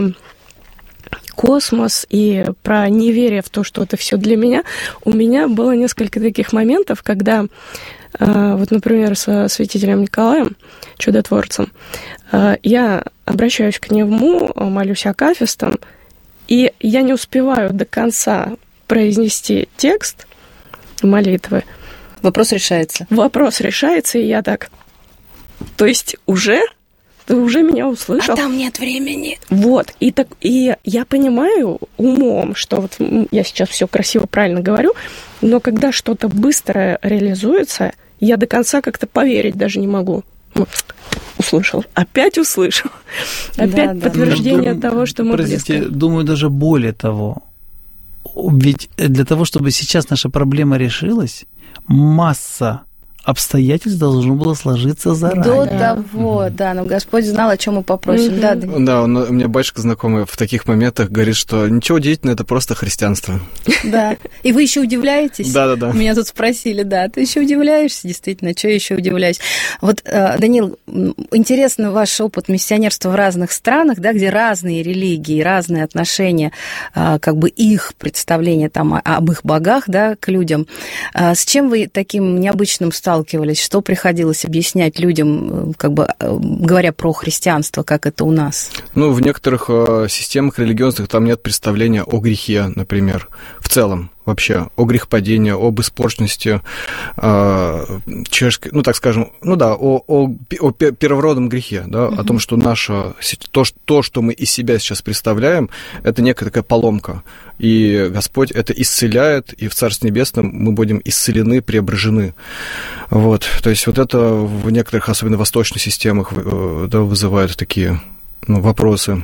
космос и про неверие в то, что это все для меня, у меня было несколько таких моментов, когда, вот, например, со святителем Николаем, чудотворцем, я обращаюсь к нему, молюсь акафистом, и я не успеваю до конца произнести текст молитвы. Вопрос решается. Вопрос решается, и я так... То есть уже... Ты уже меня услышал. А там нет времени. Вот. И, так, и я понимаю умом, что вот я сейчас все красиво, правильно говорю, но когда что-то быстро реализуется, я до конца как-то поверить даже не могу. Услышал. Опять услышал. Опять да, подтверждение да. того, что мы близко. Думаю, даже более того. Ведь для того, чтобы сейчас наша проблема решилась, масса обстоятельств должно было сложиться заранее. До того, mm-hmm. да, но Господь знал, о чем мы попросим. Mm-hmm. Да, да. Да, он, у меня батюшка знакомый в таких моментах говорит, что ничего удивительного, это просто христианство. Да, и вы еще удивляетесь? Да-да-да. Меня тут спросили, да, ты еще удивляешься, действительно, что еще удивляюсь? Вот, Даниил, интересно ваш опыт миссионерства в разных странах, да, где разные религии, разные отношения, как бы их представление там об их богах, да, к людям. С чем вы таким необычным сталкивались? Сталкивались, что приходилось объяснять людям, как бы говоря про христианство, как это у нас? Ну, в некоторых системах религиозных там нет представления о грехе, например, в целом. Вообще о грехопадении, об испорченности, э, чешской, ну, так скажем, ну да, о, о, о первородном грехе, да, угу. О том, что наше, то, то, что мы из себя сейчас представляем, это некая такая поломка, и Господь это исцеляет, и в Царстве Небесном мы будем исцелены, преображены. Вот, то есть вот это в некоторых, особенно восточных системах, да, вызывает такие, ну, вопросы.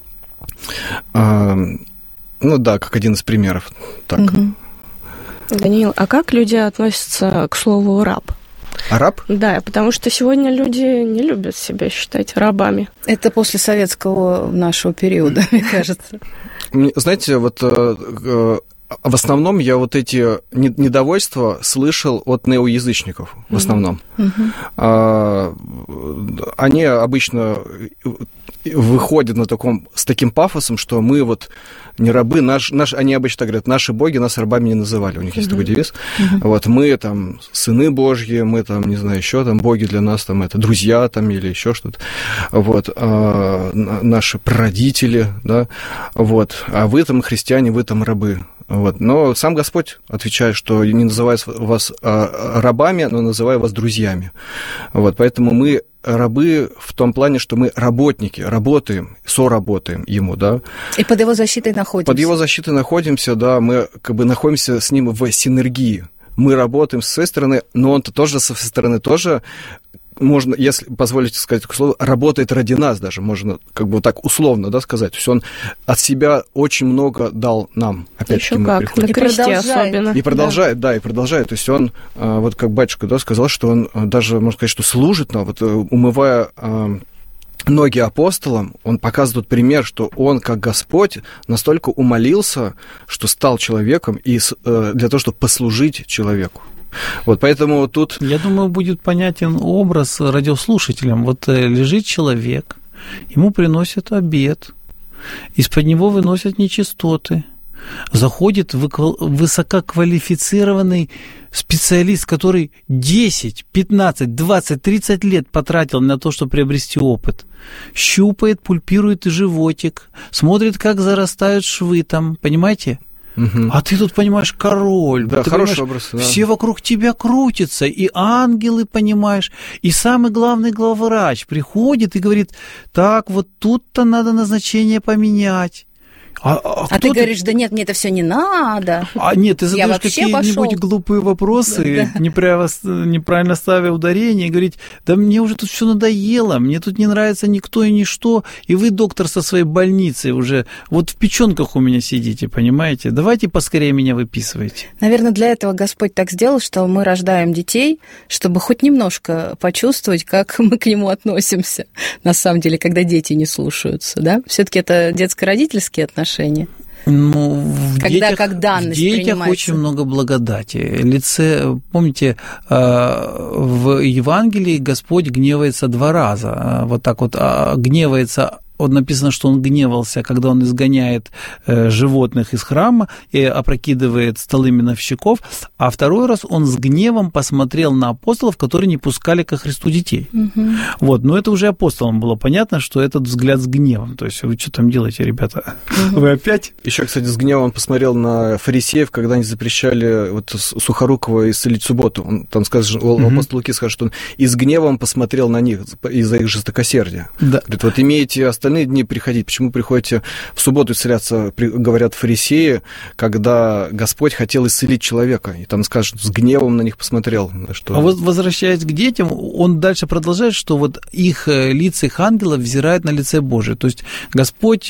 Ну да, как один из примеров. Так. Угу. Даниил, а как люди относятся к слову «раб»? А раб? Да, потому что сегодня люди не любят себя считать рабами. Это после советского нашего периода, мне кажется. Знаете, вот в основном я вот эти недовольства слышал от неоязычников, в основном. Uh-huh. Они обычно выходят на таком, с таким пафосом, что мы вот не рабы, наш, наш, они обычно говорят, наши боги нас рабами не называли, у них есть uh-huh. такой девиз. Uh-huh. Вот мы там сыны Божьи, мы там, не знаю, еще там боги для нас, там это друзья там или еще что-то. Вот, а, наши прародители, да, вот, а вы там христиане, вы там рабы. Вот. Но сам Господь отвечает, что не называю вас рабами, но называю вас друзьями. Вот. Поэтому мы рабы в том плане, что мы работники, работаем, соработаем ему, да. И под его защитой находимся. Под его защитой находимся, да, мы как бы находимся с ним в синергии. Мы работаем с своей стороны, но он-то тоже со своей стороны тоже... Можно, если позволите сказать такое слово, работает ради нас даже, можно как бы так условно, да, сказать. То есть он от себя очень много дал нам. Опять-таки мы приходим. На кресте особенно. И продолжает, да. да, и продолжает. То есть он, вот как батюшка, да, сказал, что он даже, можно сказать, что служит нам, вот умывая ноги апостолам, он показывает пример, что он, как Господь, настолько умолился, что стал человеком и для того, чтобы послужить человеку. Вот поэтому тут... Я думаю, будет понятен образ радиослушателям. Вот лежит человек, ему приносят обед, из-под него выносят нечистоты. Заходит высококвалифицированный специалист, который десять, пятнадцать, двадцать, тридцать лет потратил на то, чтобы приобрести опыт. Щупает, пульпирует и животик, смотрит, как зарастают швы там, понимаете? Угу. А ты тут, понимаешь, король. Да, ты хороший образ, да. Все вокруг тебя крутятся, и ангелы, понимаешь, и самый главный главврач приходит и говорит, так, вот тут-то надо назначение поменять. А, а, а ты говоришь, да нет, мне это все не надо. А нет, ты задаешь какие-нибудь глупые вопросы, да. неправильно ставя ударение, и говорить, да мне уже тут все надоело, мне тут не нравится никто и ничто, и вы, доктор, со своей больницей уже вот в печенках у меня сидите, понимаете? Давайте поскорее меня выписывайте. Наверное, для этого Господь так сделал, что мы рождаем детей, чтобы хоть немножко почувствовать, как мы к нему относимся, на самом деле, когда дети не слушаются, да? Все-таки это детско-родительские отношения. Ну, в когда детях, как данность в детях принимается. Очень много благодати. Лице, помните, в Евангелии Господь гневается два раза. Вот так вот гневается. Вот написано, что он гневался, когда он изгоняет э, животных из храма и опрокидывает столы миновщиков, а второй раз он с гневом посмотрел на апостолов, которые не пускали ко Христу детей. Угу. Вот, но это уже апостолам было понятно, что этот взгляд с гневом. То есть вы что там делаете, ребята? Угу. Вы опять? Еще, кстати, с гневом посмотрел на фарисеев, когда они запрещали вот Сухорукова исцелить субботу. Он, там скажет, угу. апостол Луки скажет, что он и с гневом посмотрел на них из-за их жестокосердия. Да. Говорит, вот имеете остальные дни приходить, почему приходите в субботу исцеляться, говорят фарисеи, когда Господь хотел исцелить человека, и там скажут, с гневом на них посмотрел. Что... А вот возвращаясь к детям, он дальше продолжает, что вот их лица, их ангелов взирают на лице Божие, то есть Господь,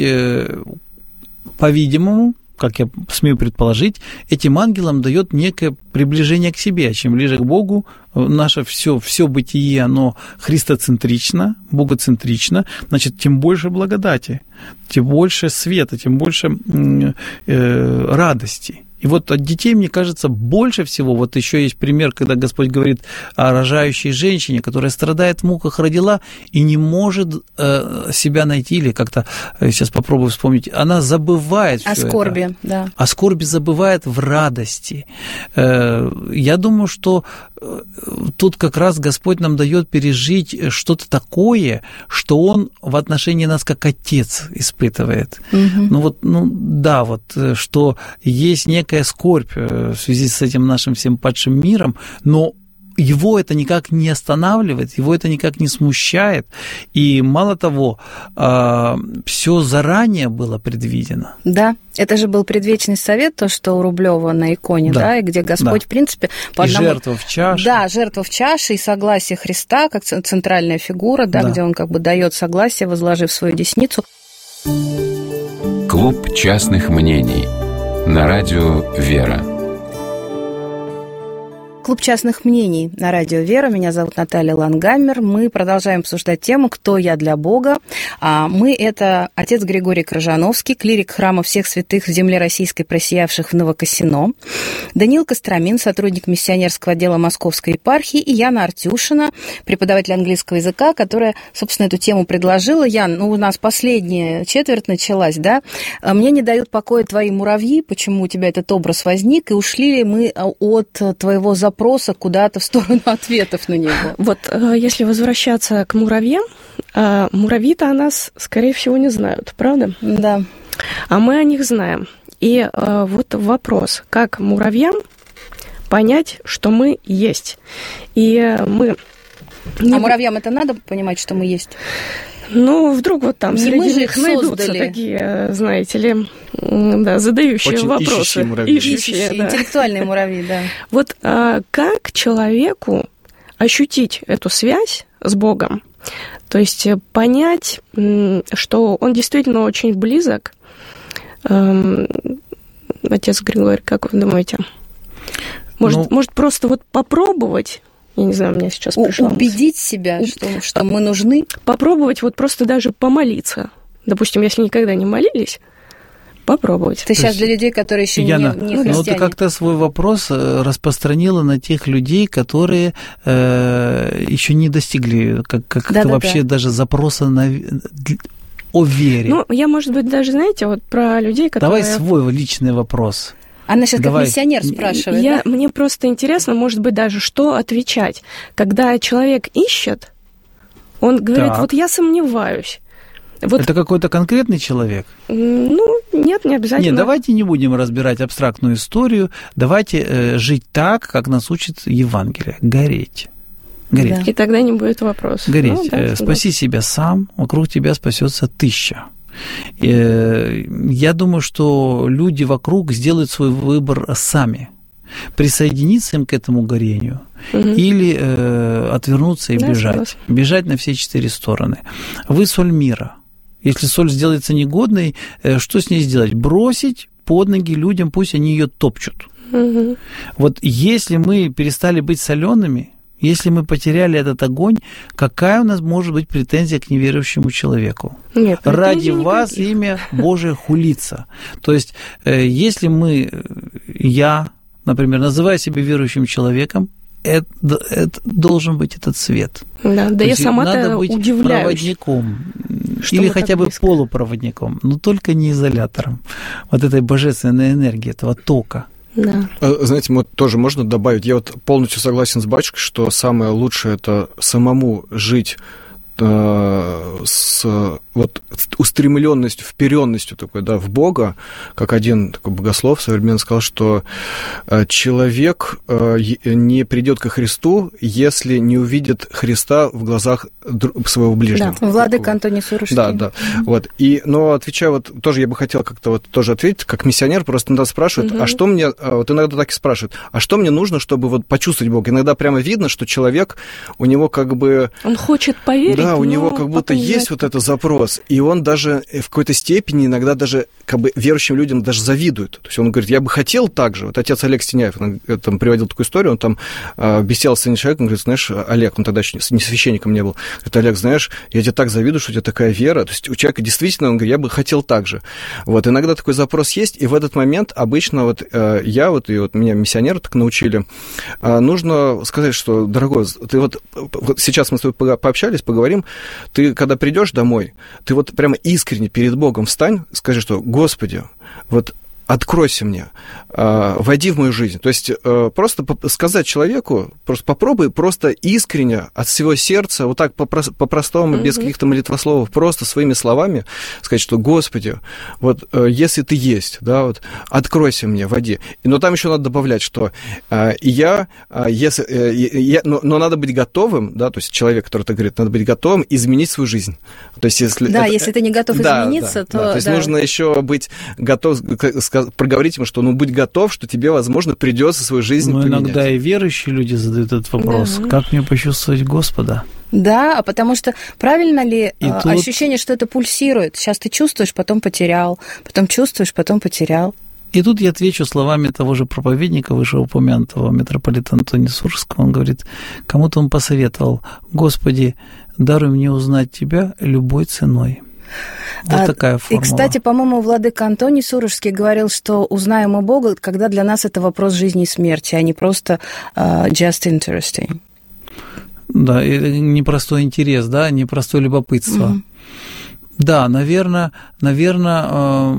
по-видимому, как я смею предположить, этим ангелам дает некое приближение к себе. Чем ближе к Богу, наше все, все бытие, оно христоцентрично, богоцентрично, значит, тем больше благодати, тем больше света, тем больше э, радости. И вот от детей, мне кажется, больше всего, вот еще есть пример, когда Господь говорит о рожающей женщине, которая страдает в муках, родила и не может э, себя найти, или как-то, сейчас попробую вспомнить, она забывает о всё скорби, это. Да. О скорби забывает в радости. Э, я думаю, что тут как раз Господь нам дает пережить что-то такое, что Он в отношении нас как отец испытывает. Угу. Ну вот, ну да, вот, что есть некая скорбь в связи с этим нашим всем падшим миром, но его это никак не останавливает, его это никак не смущает. И мало того, все заранее было предвидено. Да, это же был предвечный совет, то, что у Рублёва на иконе, да, да и где Господь, да. в принципе... По и одному... жертва в чаше. Да, жертва в чаше и согласие Христа, как центральная фигура, да, да. где он как бы дает согласие, возложив свою десницу. Клуб частных мнений на радио «Вера». Клуб частных мнений на радио «Вера». Меня зовут Наталья Лангаммер. Мы продолжаем обсуждать тему «Кто я для Бога?». Мы – это отец Григорий Крыжановский, клирик храма всех святых в земле российской, просиявших в Новокосино, Даниил Костромин, сотрудник миссионерского отдела Московской епархии, и Яна Артюшина, преподаватель английского языка, которая, собственно, эту тему предложила. Ян, ну, у нас последняя четверть началась, да? Мне не дают покоя твои муравьи, почему у тебя этот образ возник, и ушли ли мы от твоего запроса вопроса куда-то в сторону ответов на него. Вот если возвращаться к муравьям, муравьи-то о нас, скорее всего, не знают, правда? Да. А мы о них знаем. И вот вопрос, как муравьям понять, что мы есть? И мы... А муравьям это надо понимать, что мы есть? Ну, вдруг вот там не среди них найдутся такие, знаете ли, да, задающие очень вопросы. Ищущие муравьи. Ищущие, ищущие да. Интеллектуальные муравьи, да. Вот а, как человеку ощутить эту связь с Богом, то есть понять, что он действительно очень близок. Отец Григорий, как вы думаете? Может, ну, может просто вот попробовать... Я не знаю, у меня сейчас пришло. Убедить себя, что, что мы нужны. Попробовать вот просто даже помолиться. Допустим, если никогда не молились, попробовать. Ты сейчас для людей, которые еще Яна, не, не христиане. Ну, ты как-то свой вопрос распространила на тех людей, которые э, еще не достигли как, как да, да, вообще да. даже запроса на... о вере. Ну, я, может быть, даже, знаете, вот про людей, которые... Давай свой личный вопрос. Она сейчас Давай. как миссионер спрашивает. Я, да? Мне просто интересно, может быть, даже что отвечать. Когда человек ищет, он говорит, так. вот я сомневаюсь. Вот... Это какой-то конкретный человек? Ну, нет, не обязательно. Нет, давайте не будем разбирать абстрактную историю. Давайте э, жить так, как нас учит Евангелие. Гореть. Гореть. Да. И тогда не будет вопроса. Гореть. Ну, да, э, спаси да. себя сам, вокруг тебя спасется тысяча. Я думаю, что люди вокруг сделают свой выбор сами. Присоединиться им к этому горению угу. или э, отвернуться и да, бежать. Согласен. Бежать на все четыре стороны. Вы соль мира. Если соль сделается негодной, э, что с ней сделать? Бросить под ноги людям, пусть они ее топчут. Угу. Вот если мы перестали быть солеными, если мы потеряли этот огонь, какая у нас может быть претензия к неверующему человеку? Нет, ради вас никаких. Имя Божие хулится. То есть, э, если мы, я, например, называю себя верующим человеком, это, это должен быть этот свет. Да, да я сама-то удивляюсь. Проводником. Что или хотя бы близко? Полупроводником, но только не изолятором. Вот этой божественной энергии, этого тока. Да. Знаете, вот тоже можно добавить, я вот полностью согласен с батюшкой, что самое лучшее – это самому жить с вот устремленностью, вперенностью такой, да, в Бога, как один такой богослов современный сказал, что человек не придет ко Христу, если не увидит Христа в глазах своего ближнего. Да, владыка Антоний Сурожский. Да, да. Mm-hmm. Вот. И, но отвечая, вот тоже я бы хотел как-то вот тоже ответить, как миссионер, просто иногда спрашивают, mm-hmm. а что мне, вот иногда так и спрашивают, а что мне нужно, чтобы вот почувствовать Бога? Иногда прямо видно, что человек, у него как бы... Он хочет поверить. Да, у него как будто есть вот этот запрос, и он даже в какой-то степени иногда даже как бы верующим людям даже завидует. То есть он говорит, я бы хотел так же. Вот отец Олег Стеняев, он там приводил такую историю, он там э, беседовал с одним человеком, он говорит, знаешь, Олег, он тогда еще не священником не был, говорит, Олег, знаешь, я тебе так завидую, что у тебя такая вера. То есть у человека действительно, он говорит, я бы хотел так же. Вот, иногда такой запрос есть, и в этот момент обычно вот э, я вот, и вот меня миссионеры так научили, э, нужно сказать, что, дорогой, ты вот, вот сейчас мы с тобой пообщались, поговорим, ты, когда придешь домой, ты вот прямо искренне перед Богом встань, скажи, что «Господи, вот откройся мне, войди в мою жизнь». То есть просто сказать человеку, просто попробуй просто искренне от всего сердца, вот так по-простому, mm-hmm. без каких-то молитвословов, просто своими словами сказать, что «Господи, вот если ты есть, да, вот откройся мне, войди». Но там еще надо добавлять, что я, если, я, но, но надо быть готовым, да, то есть человек, который так говорит, надо быть готовым изменить свою жизнь. То есть если да, это, если ты не готов да, измениться, да, то... Да, то есть да. нужно еще быть готов, проговорить ему, что ну будь готов, что тебе, возможно, придется свою жизнь Но поменять. Иногда и верующие люди задают этот вопрос. Да. Как мне почувствовать Господа? Да, потому что правильно ли и ощущение, тут... что это пульсирует? Сейчас ты чувствуешь, потом потерял, потом чувствуешь, потом потерял. И тут я отвечу словами того же проповедника, вышеупомянутого митрополита Антония Сурожского. Он говорит, кому-то он посоветовал, Господи, даруй мне узнать Тебя любой ценой. Вот а, такая формула. И, кстати, по-моему, владыка Антоний Сурожский говорил, что узнаем мы Бога, когда для нас это вопрос жизни и смерти, а не просто uh, just interesting. Да, и непростой интерес, да, непростое любопытство. Mm-hmm. Да, наверное, наверное, э,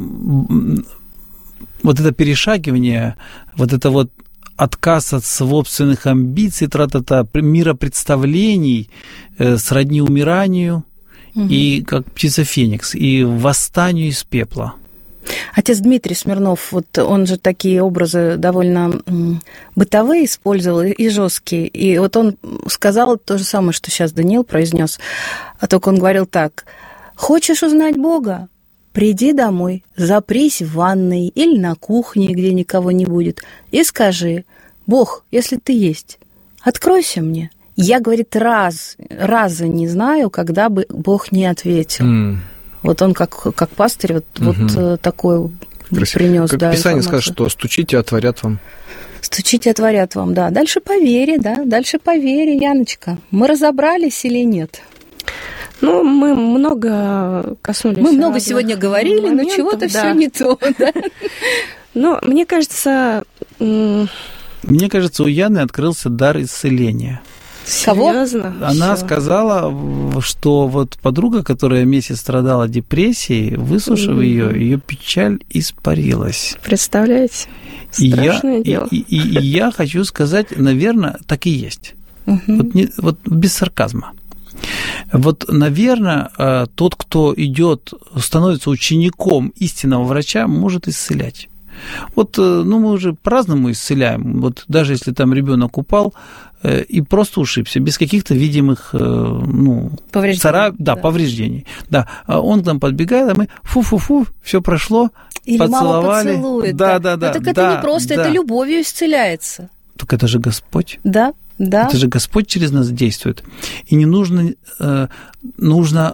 вот это перешагивание, вот это вот отказ от собственных амбиций, тра-та-та, миропредставлений э, сродни умиранию, угу. и как птица Феникс, и восстанию из пепла. Отец Дмитрий Смирнов, вот он же такие образы довольно бытовые использовал и жесткие. И вот он сказал то же самое, что сейчас Даниил произнес, а только он говорил так: хочешь узнать Бога? Приди домой, запрись в ванной или на кухне, где никого не будет, и скажи: Бог, если ты есть, откройся мне. Я, говорит, раз, раза не знаю, когда бы Бог не ответил. Mm. Вот он как, как пастырь вот, mm-hmm. вот такой принес. Как да, Писание скажет, что стучите, отворят вам. Стучите, отворят вам, да. Дальше по вере, да, дальше по вере, Яночка. Мы разобрались или нет? Ну, мы много коснулись. Мы много сегодня говорили, моментов, но чего-то да. все не то, да. Ну, мне кажется... Мне кажется, у Яны открылся дар исцеления. Кого? Серьезно? Она Всё. сказала, что вот подруга, которая месяц страдала депрессией, выслушав mm-hmm. ее, ее печаль испарилась. Представляете? Страшное и дело. Я, и, и, и я хочу сказать, наверное, так и есть. Mm-hmm. Вот, не, вот без сарказма. Вот, наверное, тот, кто идет, становится учеником истинного врача, может исцелять. Вот, ну, мы уже по-разному исцеляем. Вот даже если там ребенок упал и просто ушибся, без каких-то видимых, ну, повреждений. Царап... Да, да, повреждений. Да, он к нам подбегает, а мы фу-фу-фу, все прошло, или поцеловали. Или мама поцелует. Да, да, да, да. Но так да, это не просто, да. это любовью исцеляется. Так это же Господь. Да, да. Это же Господь через нас действует. И не нужно, э, нужно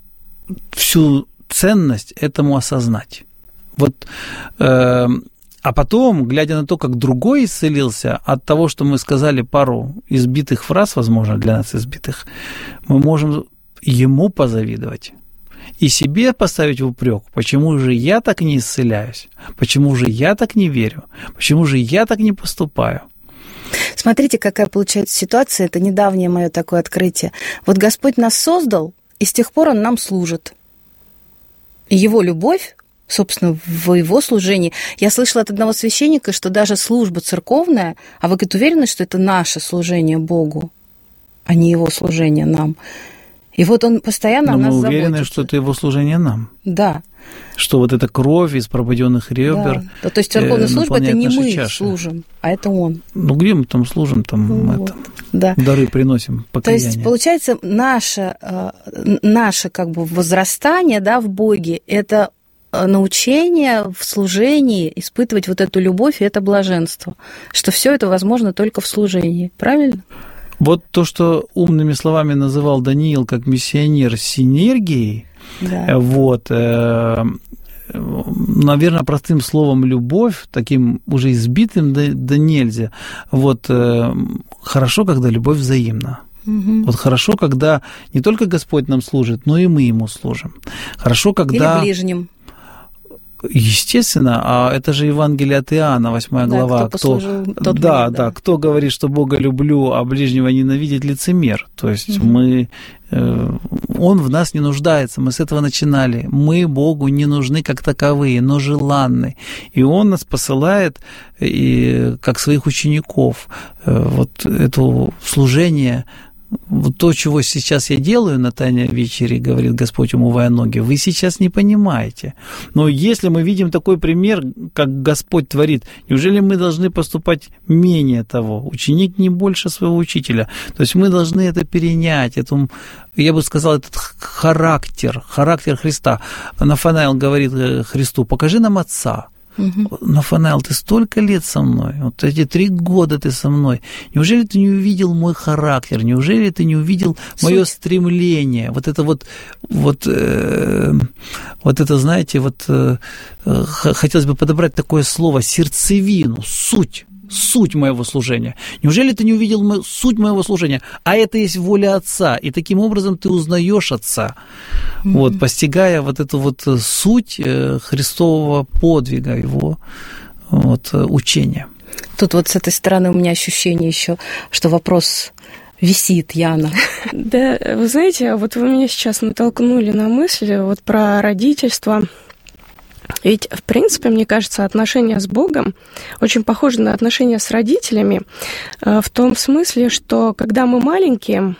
всю ценность этому осознать. Вот, э, а потом, глядя на то, как другой исцелился, от того, что мы сказали пару избитых фраз, возможно, для нас избитых, мы можем ему позавидовать. И себе поставить в упрек, почему же я так не исцеляюсь, почему же я так не верю, почему же я так не поступаю. Смотрите, какая получается ситуация, это недавнее мое такое открытие. Вот Господь нас создал, и с тех пор Он нам служит. И Его любовь, собственно, в Его служении. Я слышала от одного священника, что даже служба церковная, а вы, говорит, уверены, что это наше служение Богу, а не Его служение нам? И вот Он постоянно Но о нас мы уверены, заботится. что это Его служение нам. Да. Что вот эта кровь из прободенных ребер. Да. Да, то есть церковная э, служба – это не мы чаши. служим, а это Он. Ну, где мы там служим, там Ну, это, да. дары приносим, То покаяние. есть, получается, наше, наше как бы возрастание, да, в Боге – это научение в служении испытывать вот эту любовь и это блаженство, что все это возможно только в служении, правильно? Вот то, что умными словами называл Даниил как миссионер синергией, Да. вот, э, наверное, простым словом любовь, таким уже избитым да, да нельзя, вот, э, хорошо, когда любовь взаимна. Угу. Вот хорошо, когда не только Господь нам служит, но и мы Ему служим. Хорошо, когда... Или ближним. Естественно, а это же Евангелие от Иоанна, восьмая Да, глава. кто послужил, тот да, мир, да, да. кто говорит, что Бога люблю, а ближнего ненавидит, лицемер. То есть Угу. мы, э, Он в нас не нуждается, мы с этого начинали. Мы Богу не нужны как таковые, но желанны. И Он нас посылает и, как своих учеников. Э, вот это служение. Вот то, чего сейчас я делаю на Тайной вечере, говорит Господь, умывая ноги, вы сейчас не понимаете. Но если мы видим такой пример, как Господь творит, неужели мы должны поступать менее того? Ученик не больше своего учителя. То есть мы должны это перенять, эту, я бы сказал, этот характер, характер Христа. Нафанаил говорит Христу, покажи нам Отца. Угу. Нафанаил, ты столько лет со мной, вот эти три года ты со мной. Неужели ты не увидел мой характер? Неужели ты не увидел мое стремление? Вот это вот, вот, э, вот это, знаете, вот э, хотелось бы подобрать такое слово, сердцевину, суть. Суть моего служения. Неужели ты не увидел мо- суть моего служения? А это есть воля Отца. И таким образом ты узнаешь Отца, mm-hmm. вот, постигая вот эту вот суть Христового подвига, его вот, учения. Тут вот с этой стороны у меня ощущение еще, что вопрос висит, Яна. Да, вы знаете, вот вы меня сейчас натолкнули на мысль вот про родительство. Ведь, в принципе, мне кажется, отношения с Богом очень похожи на отношения с родителями в том смысле, что когда мы маленькие,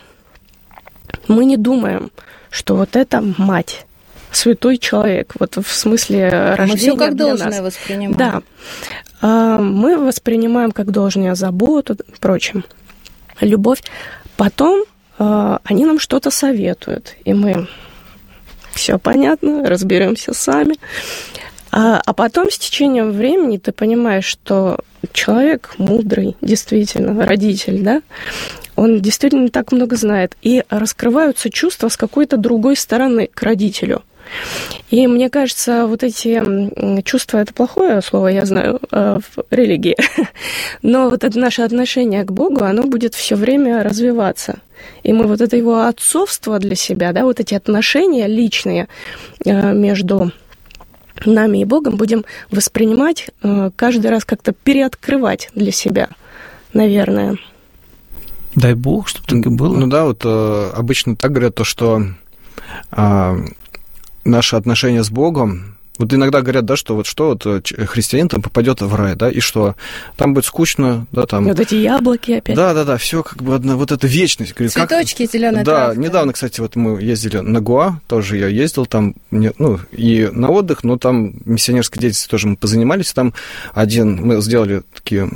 мы не думаем, что вот это мать, святой человек, вот в смысле рождения. Мы все как для должное нас. воспринимаем. Да. Мы воспринимаем как должное заботу и прочее. Любовь. Потом они нам что-то советуют, и мы... Все понятно, разберемся сами. А, а потом с течением времени ты понимаешь, что человек мудрый, действительно, родитель, да, он действительно так много знает. И раскрываются чувства с какой-то другой стороны к родителю. И мне кажется, вот эти чувства, это плохое слово, я знаю, в религии, но вот это наше отношение к Богу, оно будет все время развиваться. И мы вот это его отцовство для себя, да, вот эти отношения личные между нами и Богом будем воспринимать каждый раз как-то переоткрывать для себя, наверное. Дай Бог, чтобы так и было. Ну да, вот обычно так говорят, то, что наши отношения с Богом Вот иногда говорят, да, что вот что вот христианин там попадет в рай, да, и что? Там будет скучно, да, там... Вот эти яблоки опять. Да, да, да, все как бы одна, вот эта вечность. Говорит, цветочки, как... зеленая Да, травка. недавно, кстати, вот мы ездили на Гоа, тоже я ездил там, ну, и на отдых, но там миссионерской деятельностью тоже мы позанимались, там один, мы сделали такие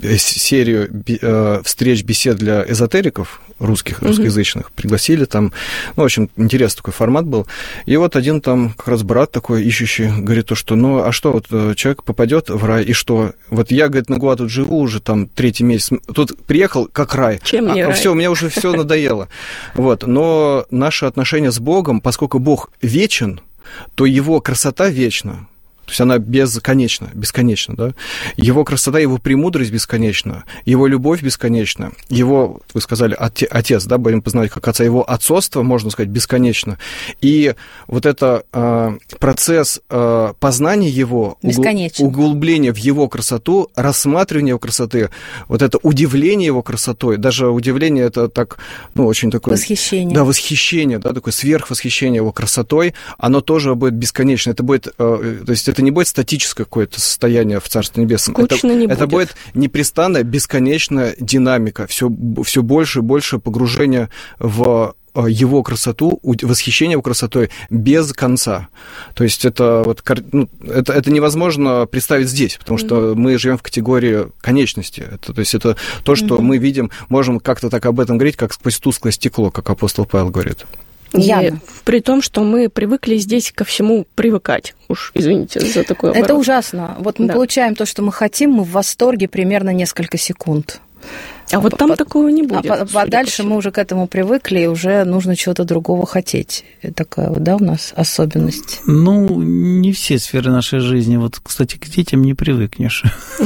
серию встреч, бесед для эзотериков русских, русскоязычных, пригласили там, ну, в общем, интересный такой формат был, и вот один там как раз брат такой ищущий говорит то, что, ну, а что, вот человек попадет в рай, и что? Вот я, говорит, на Гоа тут живу уже там третий месяц, тут приехал как рай. Чем а, не рай? Все, у меня уже все надоело. Вот, но наши отношения с Богом, поскольку Бог вечен, то его красота вечна. То есть она бесконечна, бесконечна, да? Его красота, его премудрость бесконечна, его любовь бесконечна, его, вы сказали, отец, да, будем познавать как отца, его отцовство, можно сказать, бесконечно. И вот это э, процесс э, познания его, бесконечен. Углубления в его красоту, рассматривания его красоты, вот это удивление его красотой, даже удивление это так, ну, очень такое... Восхищение. Да, восхищение, да, такое сверхвосхищение его красотой, оно тоже будет бесконечно. Это будет, э, то есть это не будет статическое какое-то состояние в Царстве Небесном. Скучно это, не это будет. будет непрестанная, бесконечная динамика, все, все больше и больше погружения в его красоту, восхищение его красотой без конца. То есть это, вот, ну, это, это невозможно представить здесь, потому что mm-hmm. мы живем в категории конечности. Это, то есть это то, что mm-hmm. мы видим, можем как-то так об этом говорить, как сквозь тусклое стекло, как апостол Павел говорит. И при том, что мы привыкли здесь ко всему привыкать. Уж извините за такое. Это ужасно. Вот мы да. получаем то, что мы хотим, мы в восторге примерно несколько секунд. А, а вот там по, такого не будет. А, а дальше мы уже к этому привыкли, и уже нужно чего-то другого хотеть. Это такая вот, да, у нас особенность? Ну, не все сферы нашей жизни. Вот, кстати, к детям не привыкнешь.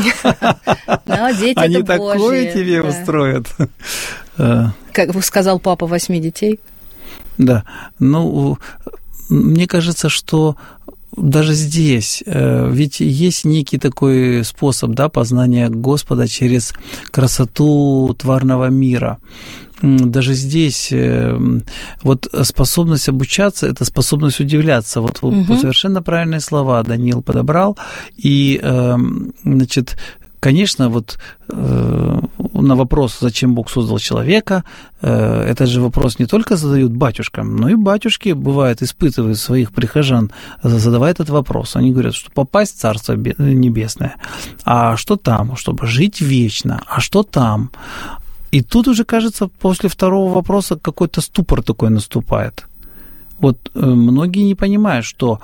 Но дети Они это Божьи. такое тебе устроят. Как сказал папа восьми детей. Да, ну, мне кажется, что даже здесь, ведь есть некий такой способ, да, познания Господа через красоту тварного мира. Даже здесь вот способность обучаться – это способность удивляться. Вот угу. совершенно правильные слова Даниил подобрал. И, значит, конечно, вот э, на вопрос, зачем Бог создал человека, э, этот же вопрос не только задают батюшкам, но и батюшки, бывает, испытывают своих прихожан, задавая этот вопрос. Они говорят, что попасть в Царство Небесное, а что там? Чтобы жить вечно, а что там? И тут уже, кажется, после второго вопроса какой-то ступор такой наступает. Вот э, многие не понимают, что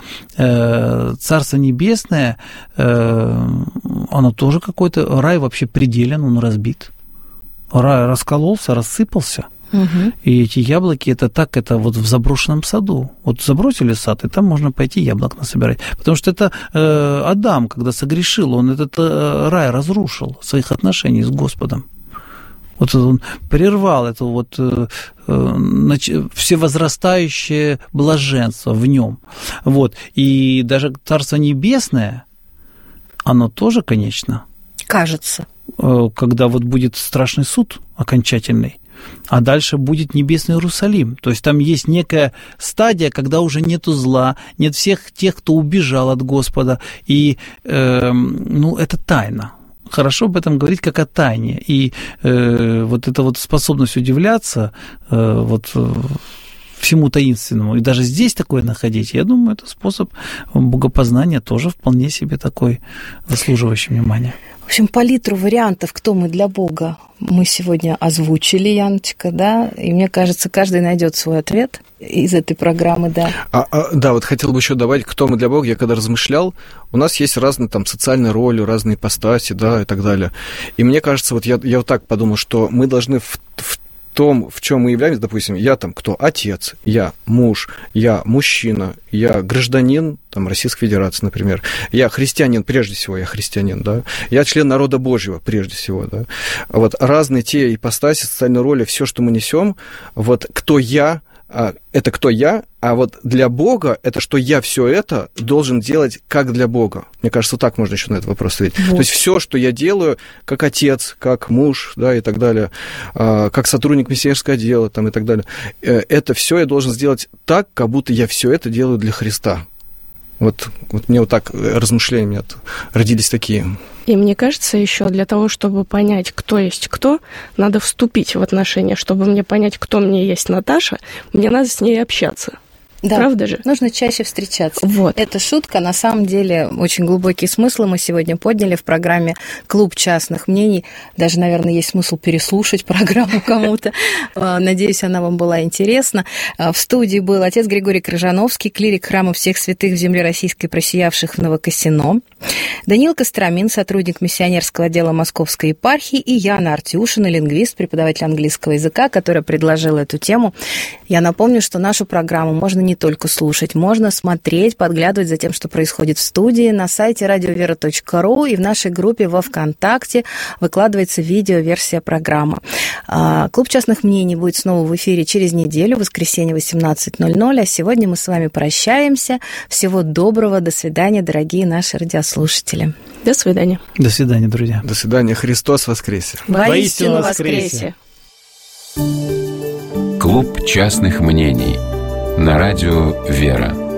э, Царство Небесное, э, оно тоже какой-то, рай вообще пределен, он разбит. Рай раскололся, рассыпался. Угу. И эти яблоки, это так, это вот в заброшенном саду. Вот забросили сад, и там можно пойти яблок насобирать. Потому что это э, Адам, когда согрешил, он этот э, рай разрушил, своих отношений с Господом. Вот он прервал это вот э, э, всевозрастающее блаженство в нем. Вот. И даже Царство Небесное, оно тоже конечно. Кажется. Э, когда вот будет страшный суд окончательный, а дальше будет небесный Иерусалим. То есть там есть некая стадия, когда уже нету зла, нет всех тех, кто убежал от Господа. И э, ну, это тайна. Хорошо об этом говорить как о тайне. И э, вот эта вот способность удивляться э, вот, э, всему таинственному, и даже здесь такое находить, я думаю, это способ богопознания тоже вполне себе такой заслуживающий внимания. В общем, палитру вариантов, кто мы для Бога, мы сегодня озвучили, Яночка, да, и мне кажется, каждый найдет свой ответ из этой программы, да. А, а, да, вот хотел бы еще добавить, кто мы для Бога, я когда размышлял, у нас есть разные там социальные роли, разные ипостаси, да, и так далее. И мне кажется, вот я, я вот так подумал, что мы должны в, в том, в чем мы являемся, допустим, я там кто? Отец, я муж, я мужчина, я гражданин там, Российской Федерации, например, я христианин, прежде всего, я христианин, да, я член народа Божьего, прежде всего, да. Вот разные те ипостаси, социальные роли, все, что мы несем, вот кто я, это кто я, а вот для Бога это что я все это должен делать как для Бога. Мне кажется, так можно еще на этот вопрос ответить. Вот. То есть все, что я делаю, как отец, как муж, да, и так далее, как сотрудник миссионерского отдела, там, и так далее, это все я должен сделать так, как будто я все это делаю для Христа. Вот, вот мне вот так размышления у меня родились такие. И мне кажется, еще для того, чтобы понять, кто есть кто, надо вступить в отношения. Чтобы мне понять, кто мне есть Наташа, мне надо с ней общаться. Да, правда же? Нужно чаще встречаться. Вот. Эта шутка, на самом деле, очень глубокие смыслы мы сегодня подняли в программе «Клуб частных мнений». Даже, наверное, есть смысл переслушать программу кому-то. Надеюсь, она вам была интересна. В студии был отец Григорий Крыжановский, клирик храма всех святых в земле российской, просиявших в Новокосино, Даниил Костромин, сотрудник миссионерского отдела Московской епархии, и Яна Артюшина, лингвист, преподаватель английского языка, которая предложила эту тему. Я напомню, что нашу программу можно не только слушать, можно смотреть, подглядывать за тем, что происходит в студии, на сайте радиовера точка ру и в нашей группе во ВКонтакте выкладывается видеоверсия программы. Клуб частных мнений будет снова в эфире через неделю, в воскресенье восемнадцать ноль ноль, а сегодня мы с вами прощаемся. Всего доброго, до свидания, дорогие наши радиослушатели. До свидания. До свидания, друзья. До свидания. Христос воскресе. Воистину воскресе. Клуб частных мнений на радио «Вера».